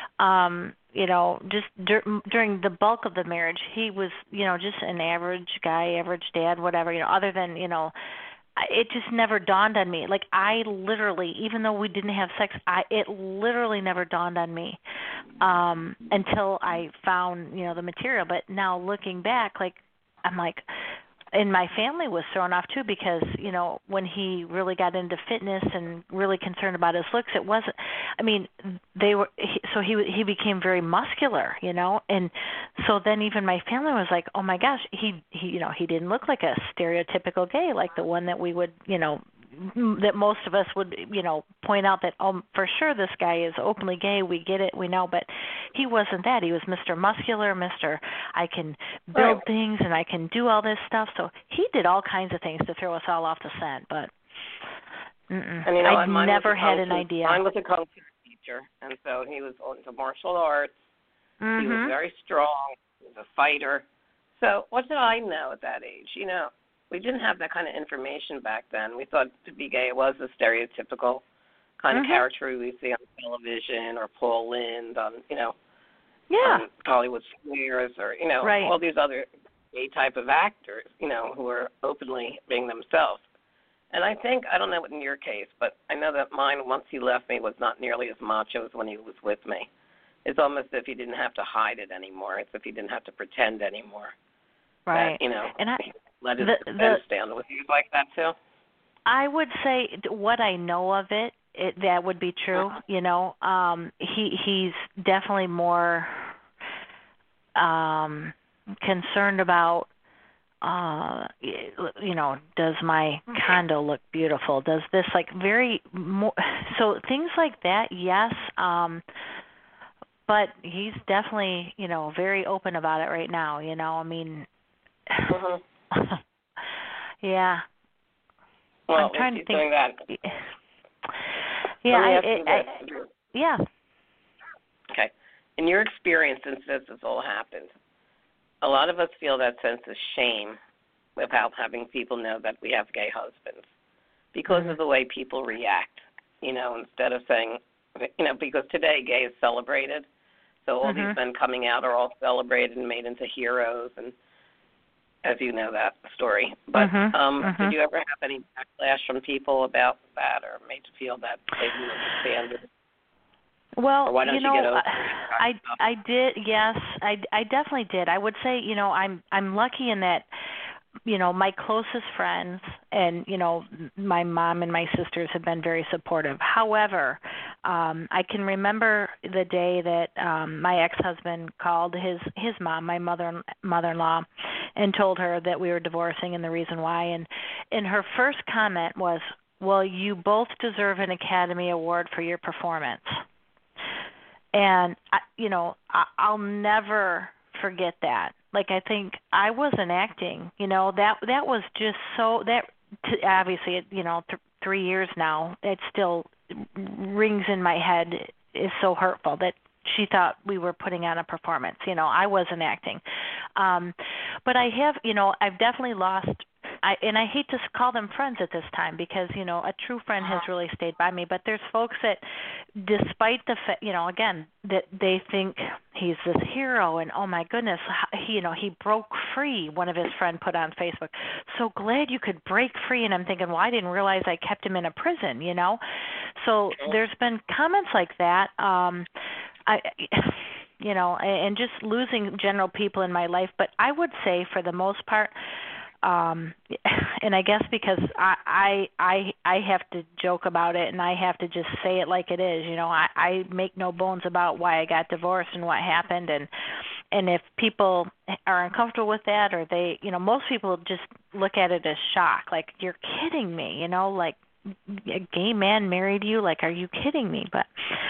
Speaker 3: um, you know, just dur- during the bulk of the marriage, he was, you know, just an average guy, average dad, whatever, you know, other than, you know, it just never dawned on me. Like, I literally, even though we didn't have sex, I it literally never dawned on me um, until I found, you know, the material. But now looking back, like, I'm like, and my family was thrown off too because, you know, when he really got into fitness and really concerned about his looks, it wasn't, I mean, they were, he, so he he became very muscular, you know, and so then even my family was like, oh my gosh, he, he you know, he didn't look like a stereotypical gay, like the one that we would, you know, that most of us would, you know, point out that, oh, for sure this guy is openly gay, we get it, we know, but he wasn't that. He was Mister Muscular, Mister I can build right. things and I can do all this stuff. So he did all kinds of things to throw us all off the scent, but mm-mm.
Speaker 2: and, you know,
Speaker 3: I never had an idea.
Speaker 2: Mine was a kung fu teacher, and so he was into martial arts.
Speaker 3: Mm-hmm.
Speaker 2: He was very strong. He was a fighter. So what did I know at that age? You know, we didn't have that kind of information back then. We thought to be gay was a stereotypical kind
Speaker 3: mm-hmm.
Speaker 2: of character we see on television or Paul Lynde on, you know,
Speaker 3: yeah.
Speaker 2: on Hollywood Squares or, you know,
Speaker 3: right.
Speaker 2: all these other gay type of actors, you know, who are openly being themselves. And I think, I don't know what in your case, but I know that mine, once he left me, was not nearly as macho as when he was with me. It's almost as if he didn't have to hide it anymore. It's as if he didn't have to pretend anymore.
Speaker 3: Right.
Speaker 2: That, you know,
Speaker 3: and I,
Speaker 2: let his
Speaker 3: the,
Speaker 2: defense
Speaker 3: the,
Speaker 2: down. Was he like that too?
Speaker 3: I would say what I know of it, it that would be true.
Speaker 2: Uh-huh.
Speaker 3: You know, um, he he's definitely more um, concerned about, uh, you know, does my condo look beautiful? Does this like very more? So things like that, yes. Um, but he's definitely, you know, very open about it right now. You know, I mean,
Speaker 2: Uh-huh.
Speaker 3: yeah.
Speaker 2: Well,
Speaker 3: I'm trying to
Speaker 2: he's
Speaker 3: think.
Speaker 2: doing that.
Speaker 3: Yeah,
Speaker 2: Let me
Speaker 3: I,
Speaker 2: ask you
Speaker 3: I,
Speaker 2: this.
Speaker 3: I, yeah.
Speaker 2: Okay. In your experience, since this has all happened, a lot of us feel that sense of shame without having people know that we have gay husbands because
Speaker 3: mm-hmm.
Speaker 2: of the way people react. You know, instead of saying, you know, because today gay is celebrated, so all
Speaker 3: mm-hmm.
Speaker 2: these men coming out are all celebrated and made into heroes, and as you know that story. But
Speaker 3: mm-hmm.
Speaker 2: um,
Speaker 3: Mm-hmm.
Speaker 2: did you ever have any backlash from people about that, or made you feel that they didn't understand it?
Speaker 3: Well,
Speaker 2: or why don't
Speaker 3: you
Speaker 2: you,
Speaker 3: know,
Speaker 2: get over
Speaker 3: I
Speaker 2: it?
Speaker 3: I did. Yes, I, I definitely did. I would say, you know, I'm I'm lucky in that, you know, my closest friends and, you know, my mom and my sisters have been very supportive. However, um, I can remember the day that um, my ex-husband called his, his mom, my mother, mother-in-law, and told her that we were divorcing and the reason why. And, and her first comment was, well, you both deserve an Academy Award for your performance. And, I, you know, I, I'll never forget that. Like, I think I wasn't acting, you know, that that was just so, that t- obviously, you know, th- three years now, it still rings in my head, is so hurtful that she thought we were putting on a performance. You know, I wasn't acting. Um, but I have, you know, I've definitely lost, I, and I hate to call them friends at this time because, you know, a true friend has really stayed by me. But there's folks that, despite the, fa- you know, again, that they think he's this hero and, oh, my goodness, he, you know, he broke free, one of his friends put on Facebook. So glad you could break free. And I'm thinking, well, I didn't realize I kept him in a prison, you know. So there's been comments like that. Um, I, you know, and just losing general people in my life. But I would say for the most part, um, and I guess because I, I I I have to joke about it and I have to just say it like it is. You know, I, I make no bones about why I got divorced and what happened, and and if people are uncomfortable with that, or they, you know, most people just look at it as shock, like, you're kidding me, you know, like, a gay man married you, like, are you kidding me? But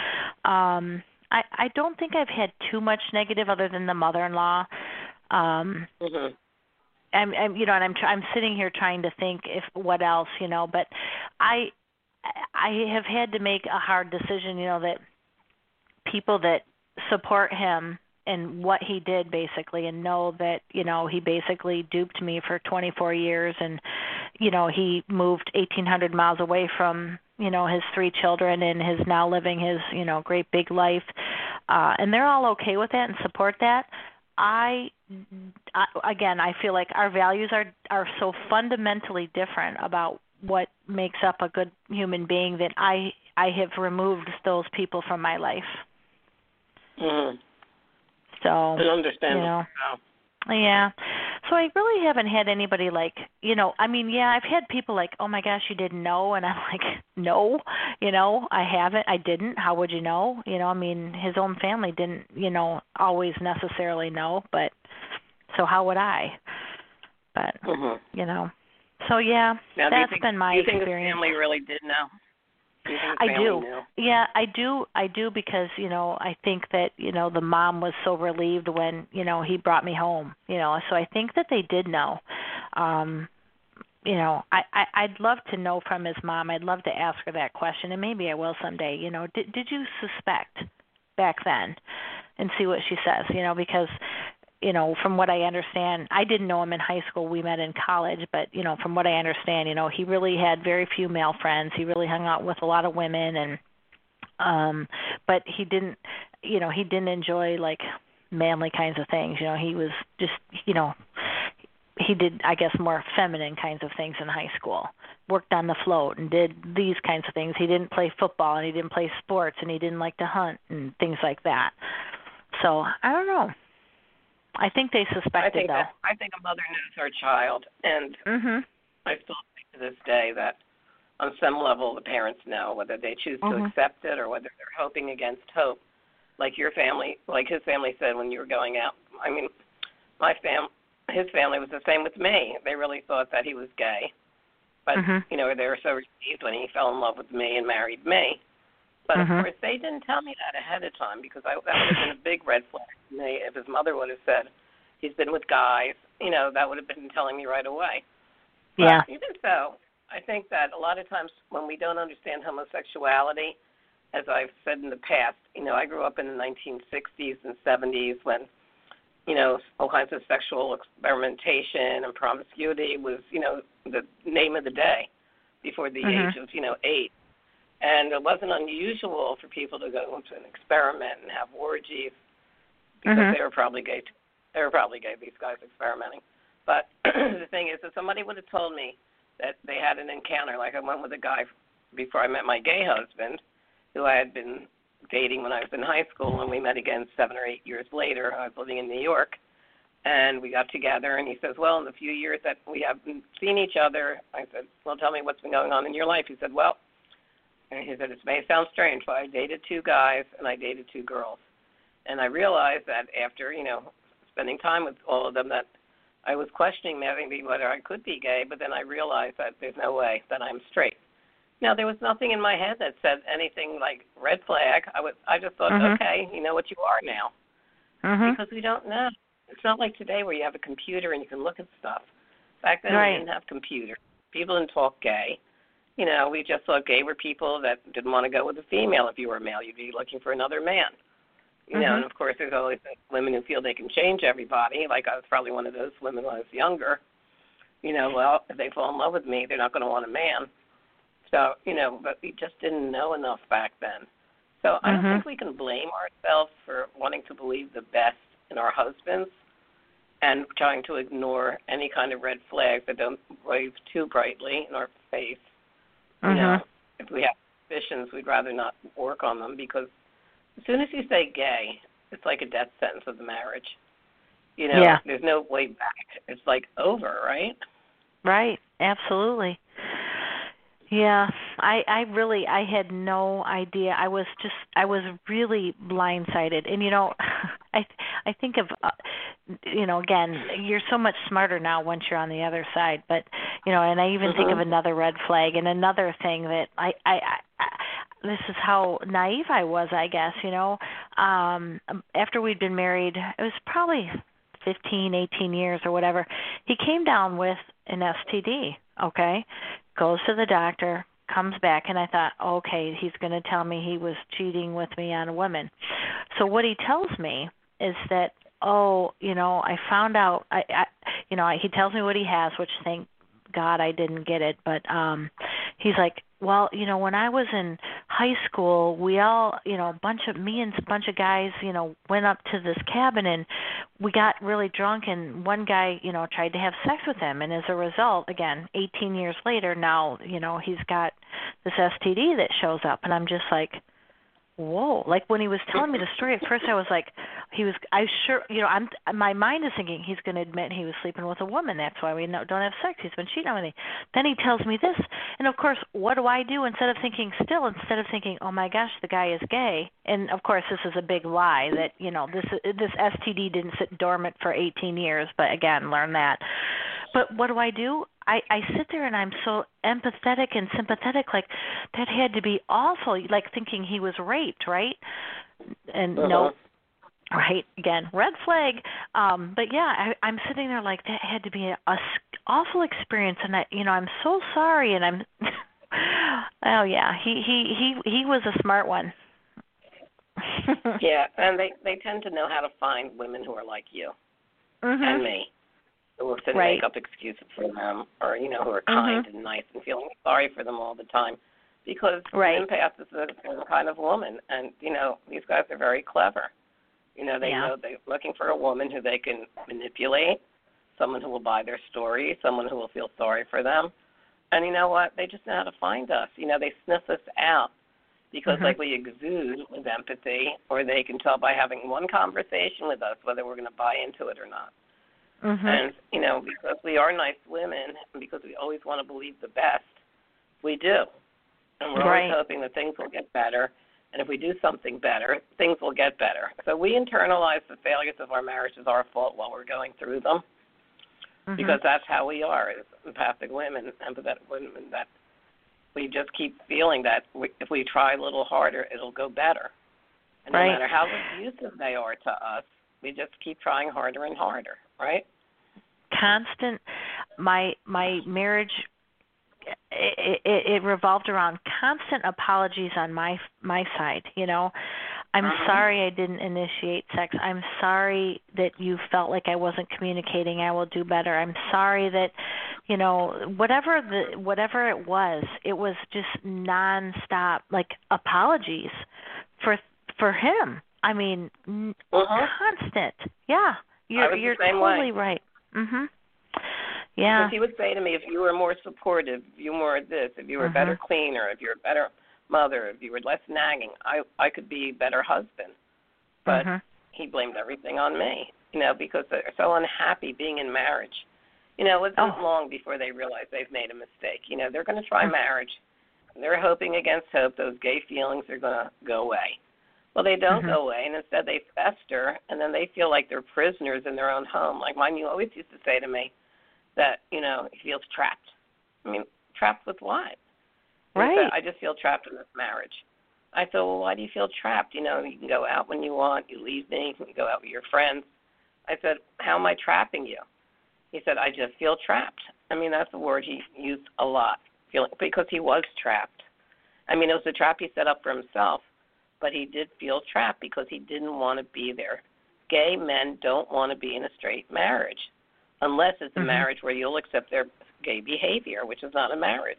Speaker 3: um, I I don't think I've had too much negative other than the mother-in-law. Um,
Speaker 2: mm-hmm.
Speaker 3: I'm, I'm, you know, and I'm, I'm sitting here trying to think if what else, you know. But I, I have had to make a hard decision, you know, that people that support him and what he did basically, and know that, you know, he basically duped me for twenty-four years, and, you know, he moved eighteen hundred miles away from, you know, his three children, and is now living his, you know, great big life, uh, and they're all okay with that and support that. I, I again, I feel like our values are are so fundamentally different about what makes up a good human being that I I have removed those people from my life.
Speaker 2: Mm-hmm.
Speaker 3: So,
Speaker 2: I understand.
Speaker 3: You know, yeah. So I really haven't had anybody like, you know, I mean, yeah, I've had people like, oh my gosh, you didn't know, and I'm like, no, you know, I haven't, I didn't. How would you know? You know, I mean, his own family didn't, you know, always necessarily know, but so how would I? But
Speaker 2: mm-hmm.
Speaker 3: you know, so yeah,
Speaker 2: now,
Speaker 3: that's
Speaker 2: think,
Speaker 3: been my
Speaker 2: do you think
Speaker 3: experience.
Speaker 2: his family really did know? Do you think his
Speaker 3: I
Speaker 2: family
Speaker 3: do.
Speaker 2: knew?
Speaker 3: Yeah, I do. I do because, you know, I think that, you know, the mom was so relieved when, you know, he brought me home, you know. So I think that they did know. Um, you know, I, I, I'd love to know from his mom. I'd love to ask her that question, and maybe I will someday. You know, did did you suspect back then? And see what she says, you know, because, you know, from what I understand, I didn't know him in high school. We met in college, but, you know, from what I understand, you know, he really had very few male friends. He really hung out with a lot of women, and um, but he didn't, you know, he didn't enjoy like manly kinds of things. You know, he was just, you know, he did, I guess, more feminine kinds of things in high school. worked on the float and did these kinds of things. He didn't play football and he didn't play sports and he didn't like to hunt and things like that. So I don't know. I think they suspected
Speaker 2: I think
Speaker 3: though.
Speaker 2: That, I think a mother knows her child, and
Speaker 3: Mhm.
Speaker 2: I still think to this day that on some level the parents know whether they choose to
Speaker 3: Mhm.
Speaker 2: accept it or whether they're hoping against hope. Like your family, like his family said when you were going out. I mean, my fam, his family was the same with me. They really thought that he was gay, but
Speaker 3: Mhm.
Speaker 2: you know they were so relieved when he fell in love with me and married me. But
Speaker 3: Mhm.
Speaker 2: of course, they didn't tell me that ahead of time because I, that would have been a big red flag to me if his mother would have said he's been with guys. You know, that would have been telling me right away. But
Speaker 3: Yeah.
Speaker 2: even so, I think that a lot of times when we don't understand homosexuality, as I've said in the past, you know, I grew up in the nineteen sixties and seventies when, you know, all kinds of sexual experimentation and promiscuity was, you know, the name of the day before the
Speaker 3: Mhm.
Speaker 2: age of, you know, eight. And it wasn't unusual for people to go into an experiment and have orgies because
Speaker 3: Mhm.
Speaker 2: they were probably gay. Too. They were probably gay, these guys experimenting. But the thing is, if somebody would have told me that they had an encounter, like I went with a guy before I met my gay husband, who I had been dating when I was in high school, and we met again seven or eight years later. I was living in New York, and we got together, and he says, well, in the few years that we haven't seen each other, I said, well, tell me what's been going on in your life. He said, well, and he said, it may sound strange, but I dated two guys and I dated two girls. And I realized that after, you know, spending time with all of them that I was questioning maybe whether I could be gay, but then I realized that there's no way that I'm straight. Now, there was nothing in my head that said anything like red flag. I was, I just thought,
Speaker 3: Mhm.
Speaker 2: okay, you know what you are now.
Speaker 3: Mhm.
Speaker 2: Because we don't know. It's not like today where you have a computer and you can look at stuff. Back then
Speaker 3: Right.
Speaker 2: we didn't have computers. People didn't talk gay. You know, we just thought gay were people that didn't want to go with a female. If you were a male, you'd be looking for another man. You know,
Speaker 3: Mhm.
Speaker 2: and of course there's always women who feel they can change everybody. Like I was probably one of those women when I was younger. You know, well, if they fall in love with me, they're not going to want a man. So, you know, but we just didn't know enough back then. So I don't
Speaker 3: Mhm.
Speaker 2: think we can blame ourselves for wanting to believe the best in our husbands and trying to ignore any kind of red flags that don't wave too brightly in our face. You
Speaker 3: Mhm.
Speaker 2: know, if we have suspicions, we'd rather not work on them because as soon as you say gay, it's like a death sentence of the marriage. You know,
Speaker 3: Yeah.
Speaker 2: there's no way back. It's like over, right?
Speaker 3: Right. Absolutely. Yeah, I I really I had no idea. I was just I was really blindsided. And you know, I I think of uh, you know, again, you're so much smarter now once you're on the other side, but you know, and I even
Speaker 2: Mm-hmm.
Speaker 3: think of another red flag and another thing that I I, I, I this is how naive I was, I guess, you know. Um after we'd been married, it was probably fifteen, eighteen years or whatever. He came down with an S T D, okay? Goes to the doctor, comes back, and I thought, okay, he's going to tell me he was cheating with me on a woman. So what he tells me is that, oh, you know, I found out, I, I you know, he tells me what he has, which thank God I didn't get it, but um, he's like, well, you know, when I was in high school, we all, you know, a bunch of me and a bunch of guys, you know, went up to this cabin and we got really drunk, and one guy, you know, tried to have sex with him, and as a result, again, eighteen years later, now, you know, he's got this S T D that shows up, and I'm just like, whoa. Like when he was telling me the story, at first I was like, he was, I sure, you know, I'm, my mind is thinking he's going to admit he was sleeping with a woman. That's why we don't have sex. He's been cheating on me. Then he tells me this. And of course, what do I do instead of thinking still, instead of thinking, oh my gosh, the guy is gay? And of course, this is a big lie that, you know, this, this S T D didn't sit dormant for eighteen years, but again, learn that. But what do I do? I, I sit there and I'm so empathetic and sympathetic, like that had to be awful, like thinking he was raped, right? And
Speaker 2: Uh-huh.
Speaker 3: no, right, again, red flag. Um, but yeah, I, I'm sitting there like that had to be a, a awful experience, and I, you know, I'm so sorry, and I'm, oh yeah, he he he he was a smart one.
Speaker 2: Yeah, and they they tend to know how to find women who are like you
Speaker 3: Mhm.
Speaker 2: and me. Who will then
Speaker 3: Right.
Speaker 2: make up excuses for them, or you know, who are kind
Speaker 3: Mhm.
Speaker 2: and nice and feeling sorry for them all the time, because
Speaker 3: Right.
Speaker 2: an empath is a certain kind of woman, and you know, these guys are very clever. You know, they
Speaker 3: Yeah.
Speaker 2: know they're looking for a woman who they can manipulate, someone who will buy their story, someone who will feel sorry for them, And you know what? They just know how to find us. You know, they sniff us out because,
Speaker 3: mm-hmm.
Speaker 2: like, we exude with empathy, or they can tell by having one conversation with us whether we're going to buy into it or not.
Speaker 3: Mm-hmm.
Speaker 2: And, you know, because we are nice women and because we always want to believe the best, we do. And we're
Speaker 3: right.
Speaker 2: always hoping that things will get better. And if we do something better, things will get better. So we internalize the failures of our marriage as our fault while we're going through them. Mm-hmm. Because that's how we are as empathic women, empathetic women, that we just keep feeling that we, if we try a little harder, it'll go better. And
Speaker 3: right.
Speaker 2: no matter how abusive they are to us, we just keep trying harder and harder, right?
Speaker 3: Constant, my my marriage, it, it, it revolved around constant apologies on my my side, you know. I'm
Speaker 2: uh-huh.
Speaker 3: sorry I didn't initiate sex. I'm sorry that you felt like I wasn't communicating. I will do better. I'm sorry that, you know, whatever the whatever it was, it was just nonstop, like, apologies for for him. I mean,
Speaker 2: uh-huh.
Speaker 3: constant. Yeah, you're you're totally
Speaker 2: way.
Speaker 3: right. Mhm. Yeah.
Speaker 2: Because he would say to me, if you were more supportive, if you were more this, if you were
Speaker 3: mm-hmm.
Speaker 2: a better cleaner, if you were a better mother, if you were less nagging, I I could be a better husband. But
Speaker 3: mm-hmm.
Speaker 2: he blamed everything on me, you know, because they're so unhappy being in marriage. You know, it wasn't
Speaker 3: oh.
Speaker 2: long before they realized they've made a mistake. You know, they're going to try
Speaker 3: mm-hmm.
Speaker 2: marriage. And they're hoping against hope those gay feelings are going to go away. Well, they don't
Speaker 3: mm-hmm.
Speaker 2: go away, and instead they fester, and then they feel like they're prisoners in their own home. Like mine, you always used to say to me that, you know, he feels trapped. I mean, trapped with what?
Speaker 3: Right.
Speaker 2: Said, I just feel trapped in this marriage. I said, well, why do you feel trapped? You know, you can go out when you want. You leave me. You can go out with your friends. I said, how am I trapping you? He said, I just feel trapped. I mean, that's a word he used a lot, feeling, because he was trapped. I mean, it was a trap he set up for himself, but he did feel trapped because he didn't want to be there. Gay men don't want to be in a straight marriage unless it's a mm-hmm. marriage where you'll accept their gay behavior, which is not a marriage.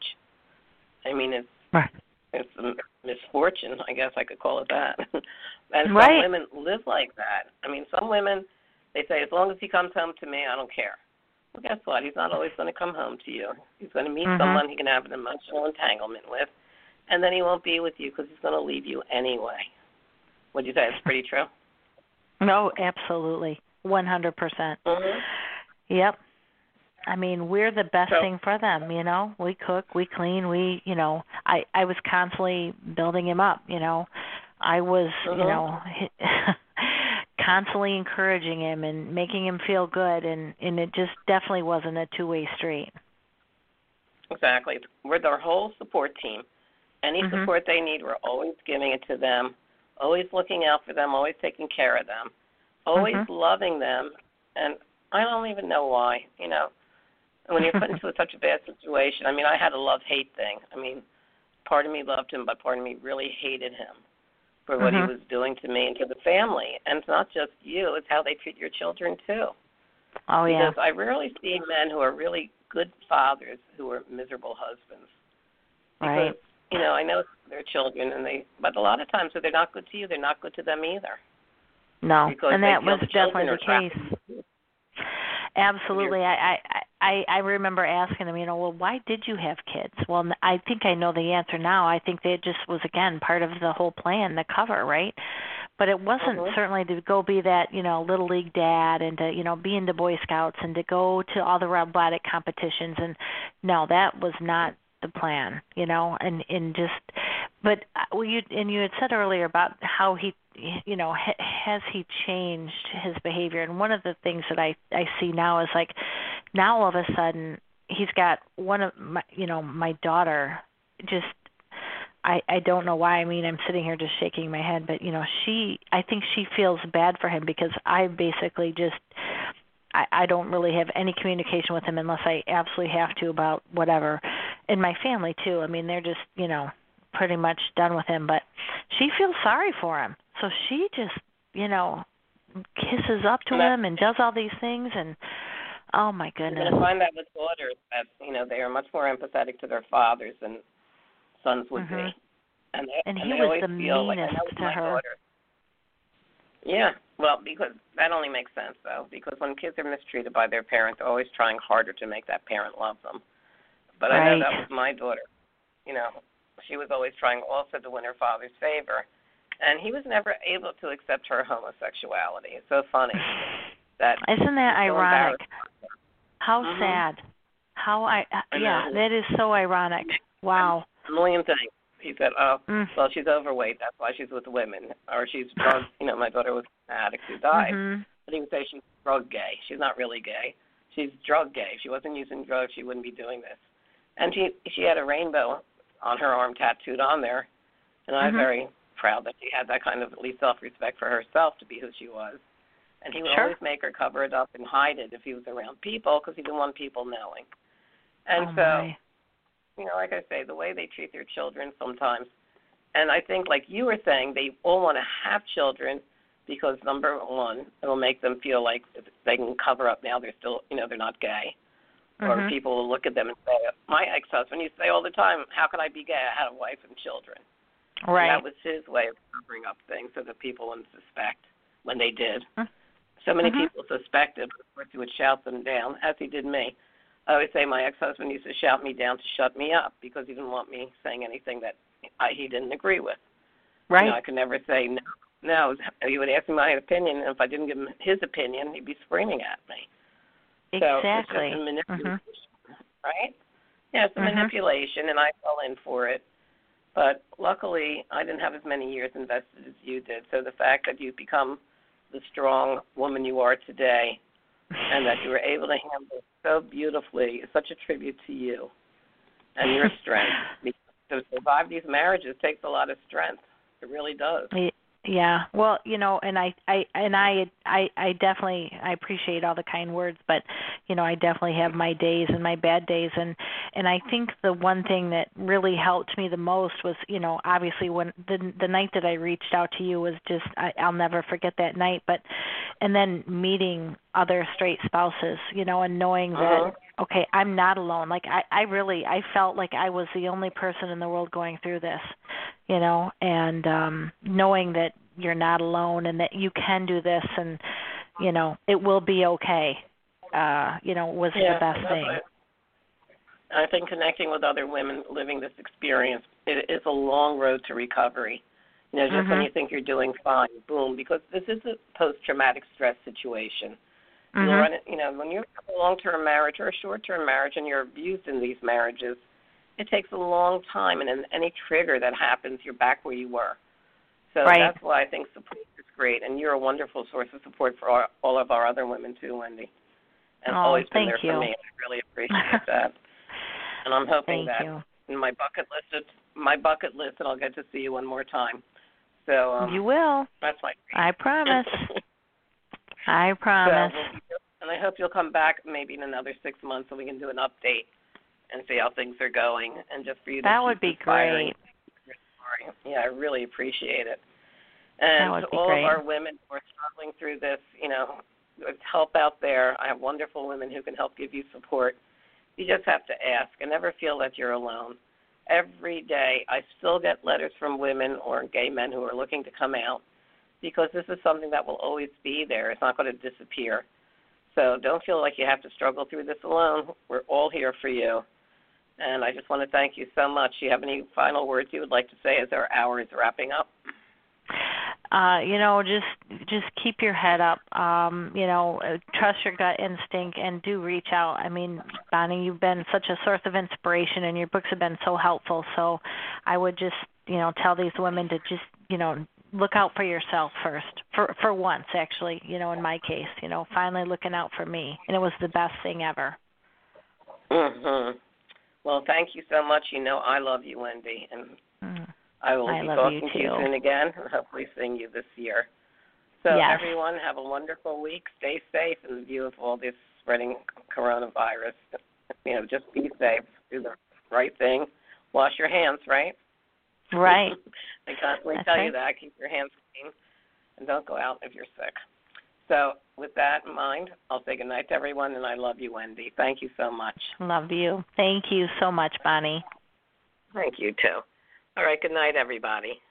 Speaker 2: I mean, it's
Speaker 3: right.
Speaker 2: it's a misfortune, I guess I could call it that. And
Speaker 3: right.
Speaker 2: some women live like that. I mean, some women, they say, as long as he comes home to me, I don't care. Well, guess what? He's not always going to come home to you. He's going to meet
Speaker 3: mm-hmm.
Speaker 2: someone he can have an emotional entanglement with, and then he won't be with you because he's going to leave you anyway. Would you say it's pretty true?
Speaker 3: No, absolutely, one hundred percent.
Speaker 2: Mm-hmm.
Speaker 3: Yep. I mean, we're the best
Speaker 2: so,
Speaker 3: thing for them, you know. We cook, we clean, we, you know, I, I was constantly building him up, you know. I was, mm-hmm. you know, constantly encouraging him and making him feel good, and, and it just definitely wasn't a two-way street.
Speaker 2: Exactly. We're their whole support team. Any
Speaker 3: mm-hmm.
Speaker 2: support they need, we're always giving it to them, always looking out for them, always taking care of them, always mm-hmm. loving them, and I don't even know why, you know. When you're put into such a bad situation, I mean, I had a love-hate thing. I mean, part of me loved him, but part of me really hated him for what mm-hmm. he was doing to me and to the family. And it's not just you, it's how they treat your children, too.
Speaker 3: Oh, yeah.
Speaker 2: Because I rarely see men who are really good fathers who are miserable husbands. Because,
Speaker 3: right.
Speaker 2: you know, I know they're children, and they, but a lot of times if they're not good to you, they're not good to them either.
Speaker 3: No,
Speaker 2: because
Speaker 3: and that was
Speaker 2: the
Speaker 3: definitely the
Speaker 2: trapped.
Speaker 3: case. Absolutely. I, I, I remember asking him, you know, well, why did you have kids? Well, I think I know the answer now. I think that just was, again, part of the whole plan, the cover, right? But it wasn't
Speaker 2: mm-hmm.
Speaker 3: certainly to go be that, you know, Little League dad and to, you know, be into Boy Scouts and to go to all the robotic competitions. And no, that was not the plan, you know, and, and just, but well, you, and you had said earlier about how he, you know, ha, has he changed his behavior? And one of the things that I, I see now is like, now all of a sudden he's got one of my, you know, my daughter just, I, I don't know why. I mean, I'm sitting here just shaking my head, but, you know, she, I think she feels bad for him because I basically just, I, I don't really have any communication with him unless I absolutely have to about whatever. And my family, too. I mean, they're just, you know, pretty much done with him. But she feels sorry for him. So she just, you know, kisses up to him and does all these things. And, oh, my goodness.
Speaker 2: You're going to find that with daughters that, you know, they are much more empathetic to their fathers than sons would
Speaker 3: mm-hmm.
Speaker 2: be. And, they,
Speaker 3: and
Speaker 2: and
Speaker 3: he
Speaker 2: they
Speaker 3: was the
Speaker 2: feel
Speaker 3: meanest
Speaker 2: like, I know
Speaker 3: to
Speaker 2: my
Speaker 3: her.
Speaker 2: Daughter. Yeah, well, because that only makes sense, though, because when kids are mistreated by their parents, they're always trying harder to make that parent love them. But
Speaker 3: right.
Speaker 2: I know that was my daughter. You know, she was always trying also to win her father's favor. And he was never able to accept her homosexuality. It's so funny. That
Speaker 3: Isn't that
Speaker 2: so
Speaker 3: ironic? How
Speaker 2: mm-hmm.
Speaker 3: sad. How I,
Speaker 2: I
Speaker 3: yeah, that is so ironic. Wow.
Speaker 2: A million things. He said, oh,
Speaker 3: mm.
Speaker 2: well, she's overweight. That's why she's with women. Or she's drug, you know, my daughter was an addict who died.
Speaker 3: Mm-hmm.
Speaker 2: But he would say she's drug gay. She's not really gay. She's drug gay. If she wasn't using drugs, she wouldn't be doing this. And she she had a rainbow on her arm tattooed on there. And I was
Speaker 3: mm-hmm.
Speaker 2: very proud that she had that kind of at least self-respect for herself to be who she was. And he would
Speaker 3: sure.
Speaker 2: always make her cover it up and hide it if he was around people because he didn't want people knowing. And
Speaker 3: oh
Speaker 2: so,
Speaker 3: my.
Speaker 2: you know, like I say, the way they treat their children sometimes, and I think like you were saying, they all want to have children because, number one, it will make them feel like they can cover up now they're still, you know, they're not gay. Mm-hmm. Or people will look at them and say, my ex-husband used to say all the time, how could I be gay? I had a wife and children.
Speaker 3: Right.
Speaker 2: And that was his way of covering up things so that people wouldn't suspect when they did.
Speaker 3: Mm-hmm.
Speaker 2: So many
Speaker 3: mm-hmm.
Speaker 2: people suspected, but of course he would shout them down, as he did me. I always say my ex-husband used to shout me down to shut me up because he didn't want me saying anything that I, he didn't agree with.
Speaker 3: Right.
Speaker 2: You know, I could never say no. No, he would ask me my opinion, and if I didn't give him his opinion, he'd be screaming at me.
Speaker 3: Exactly.
Speaker 2: So it's just a manipulation, mm-hmm. right? Yeah, it's a
Speaker 3: mm-hmm.
Speaker 2: manipulation, and I fell in for it. But luckily, I didn't have as many years invested as you did. So the fact that you've become the strong woman you are today and that you were able to handle it so beautifully is such a tribute to you and your strength. Because to survive these marriages takes a lot of strength. It really does.
Speaker 3: Yeah. Well, you know, and I, I and I, I, I definitely I appreciate all the kind words, but you know, I definitely have my days and my bad days, and and I think the one thing that really helped me the most was, you know, obviously when the the night that I reached out to you was just I, I'll never forget that night, but and then meeting other straight spouses, you know, and knowing
Speaker 2: uh-huh.
Speaker 3: that okay, I'm not alone. Like I, I really I felt like I was the only person in the world going through this, you know, and um knowing that you're not alone and that you can do this and, you know, it will be okay, uh, you know, was
Speaker 2: yeah,
Speaker 3: the best thing.
Speaker 2: Right. I think connecting with other women living this experience, it is a long road to recovery. You know, just
Speaker 3: mm-hmm.
Speaker 2: when you think you're doing fine, boom, because this is a post-traumatic stress situation.
Speaker 3: Mm-hmm.
Speaker 2: You'll run it, you know, when you have a long-term marriage or a short-term marriage and you're abused in these marriages, it takes a long time, and in any trigger that happens, you're back where you were. So
Speaker 3: right.
Speaker 2: that's why I think support is great, and you're a wonderful source of support for our, all of our other women too, Wendy. And
Speaker 3: oh,
Speaker 2: always been
Speaker 3: thank
Speaker 2: there
Speaker 3: you.
Speaker 2: for me. I really appreciate that. And I'm hoping
Speaker 3: thank
Speaker 2: that
Speaker 3: you.
Speaker 2: in my bucket list, it's my bucket list, and I'll get to see you one more time. So um,
Speaker 3: you will.
Speaker 2: That's my dream.
Speaker 3: I promise. I promise.
Speaker 2: So, and I hope you'll come back maybe in another six months so we can do an update and see how things are going, and just for you to
Speaker 3: that
Speaker 2: keep
Speaker 3: would be
Speaker 2: inspiring.
Speaker 3: great.
Speaker 2: Yeah, I really appreciate it. And to all
Speaker 3: great.
Speaker 2: of our women who are struggling through this, you know, there's help out there. I have wonderful women who can help give you support. You just have to ask and never feel that you're alone. Every day I still get letters from women or gay men who are looking to come out because this is something that will always be there. It's not going to disappear. So don't feel like you have to struggle through this alone. We're all here for you. And I just want to thank you so much. Do you have any final words you would like to say as our hour is wrapping up?
Speaker 3: Uh, you know, just just keep your head up. Um, you know, trust your gut instinct and do reach out. I mean, Bonnie, you've been such a source of inspiration, and your books have been so helpful. So, I would just, you know, tell these women to just, you know, look out for yourself first. For for once, actually, you know, in my case, you know, finally looking out for me, and it was the best thing ever.
Speaker 2: Mhm. Well, thank you so much. You know, I love you, Wendy, and. Mm. I will
Speaker 3: I
Speaker 2: be
Speaker 3: love
Speaker 2: talking
Speaker 3: you
Speaker 2: to you soon again, and hopefully seeing you this year. So
Speaker 3: yes.
Speaker 2: everyone, have a wonderful week. Stay safe in view of all this spreading coronavirus. You know, just be safe. Do the right thing. Wash your hands, right?
Speaker 3: Right.
Speaker 2: I constantly
Speaker 3: That's
Speaker 2: tell
Speaker 3: right.
Speaker 2: you that. Keep your hands clean, and don't go out if you're sick. So with that in mind, I'll say good night to everyone, and I love you, Wendy. Thank you so much.
Speaker 3: Love you. Thank you so much, Bonnie.
Speaker 2: Thank you, too. All right, good night, everybody.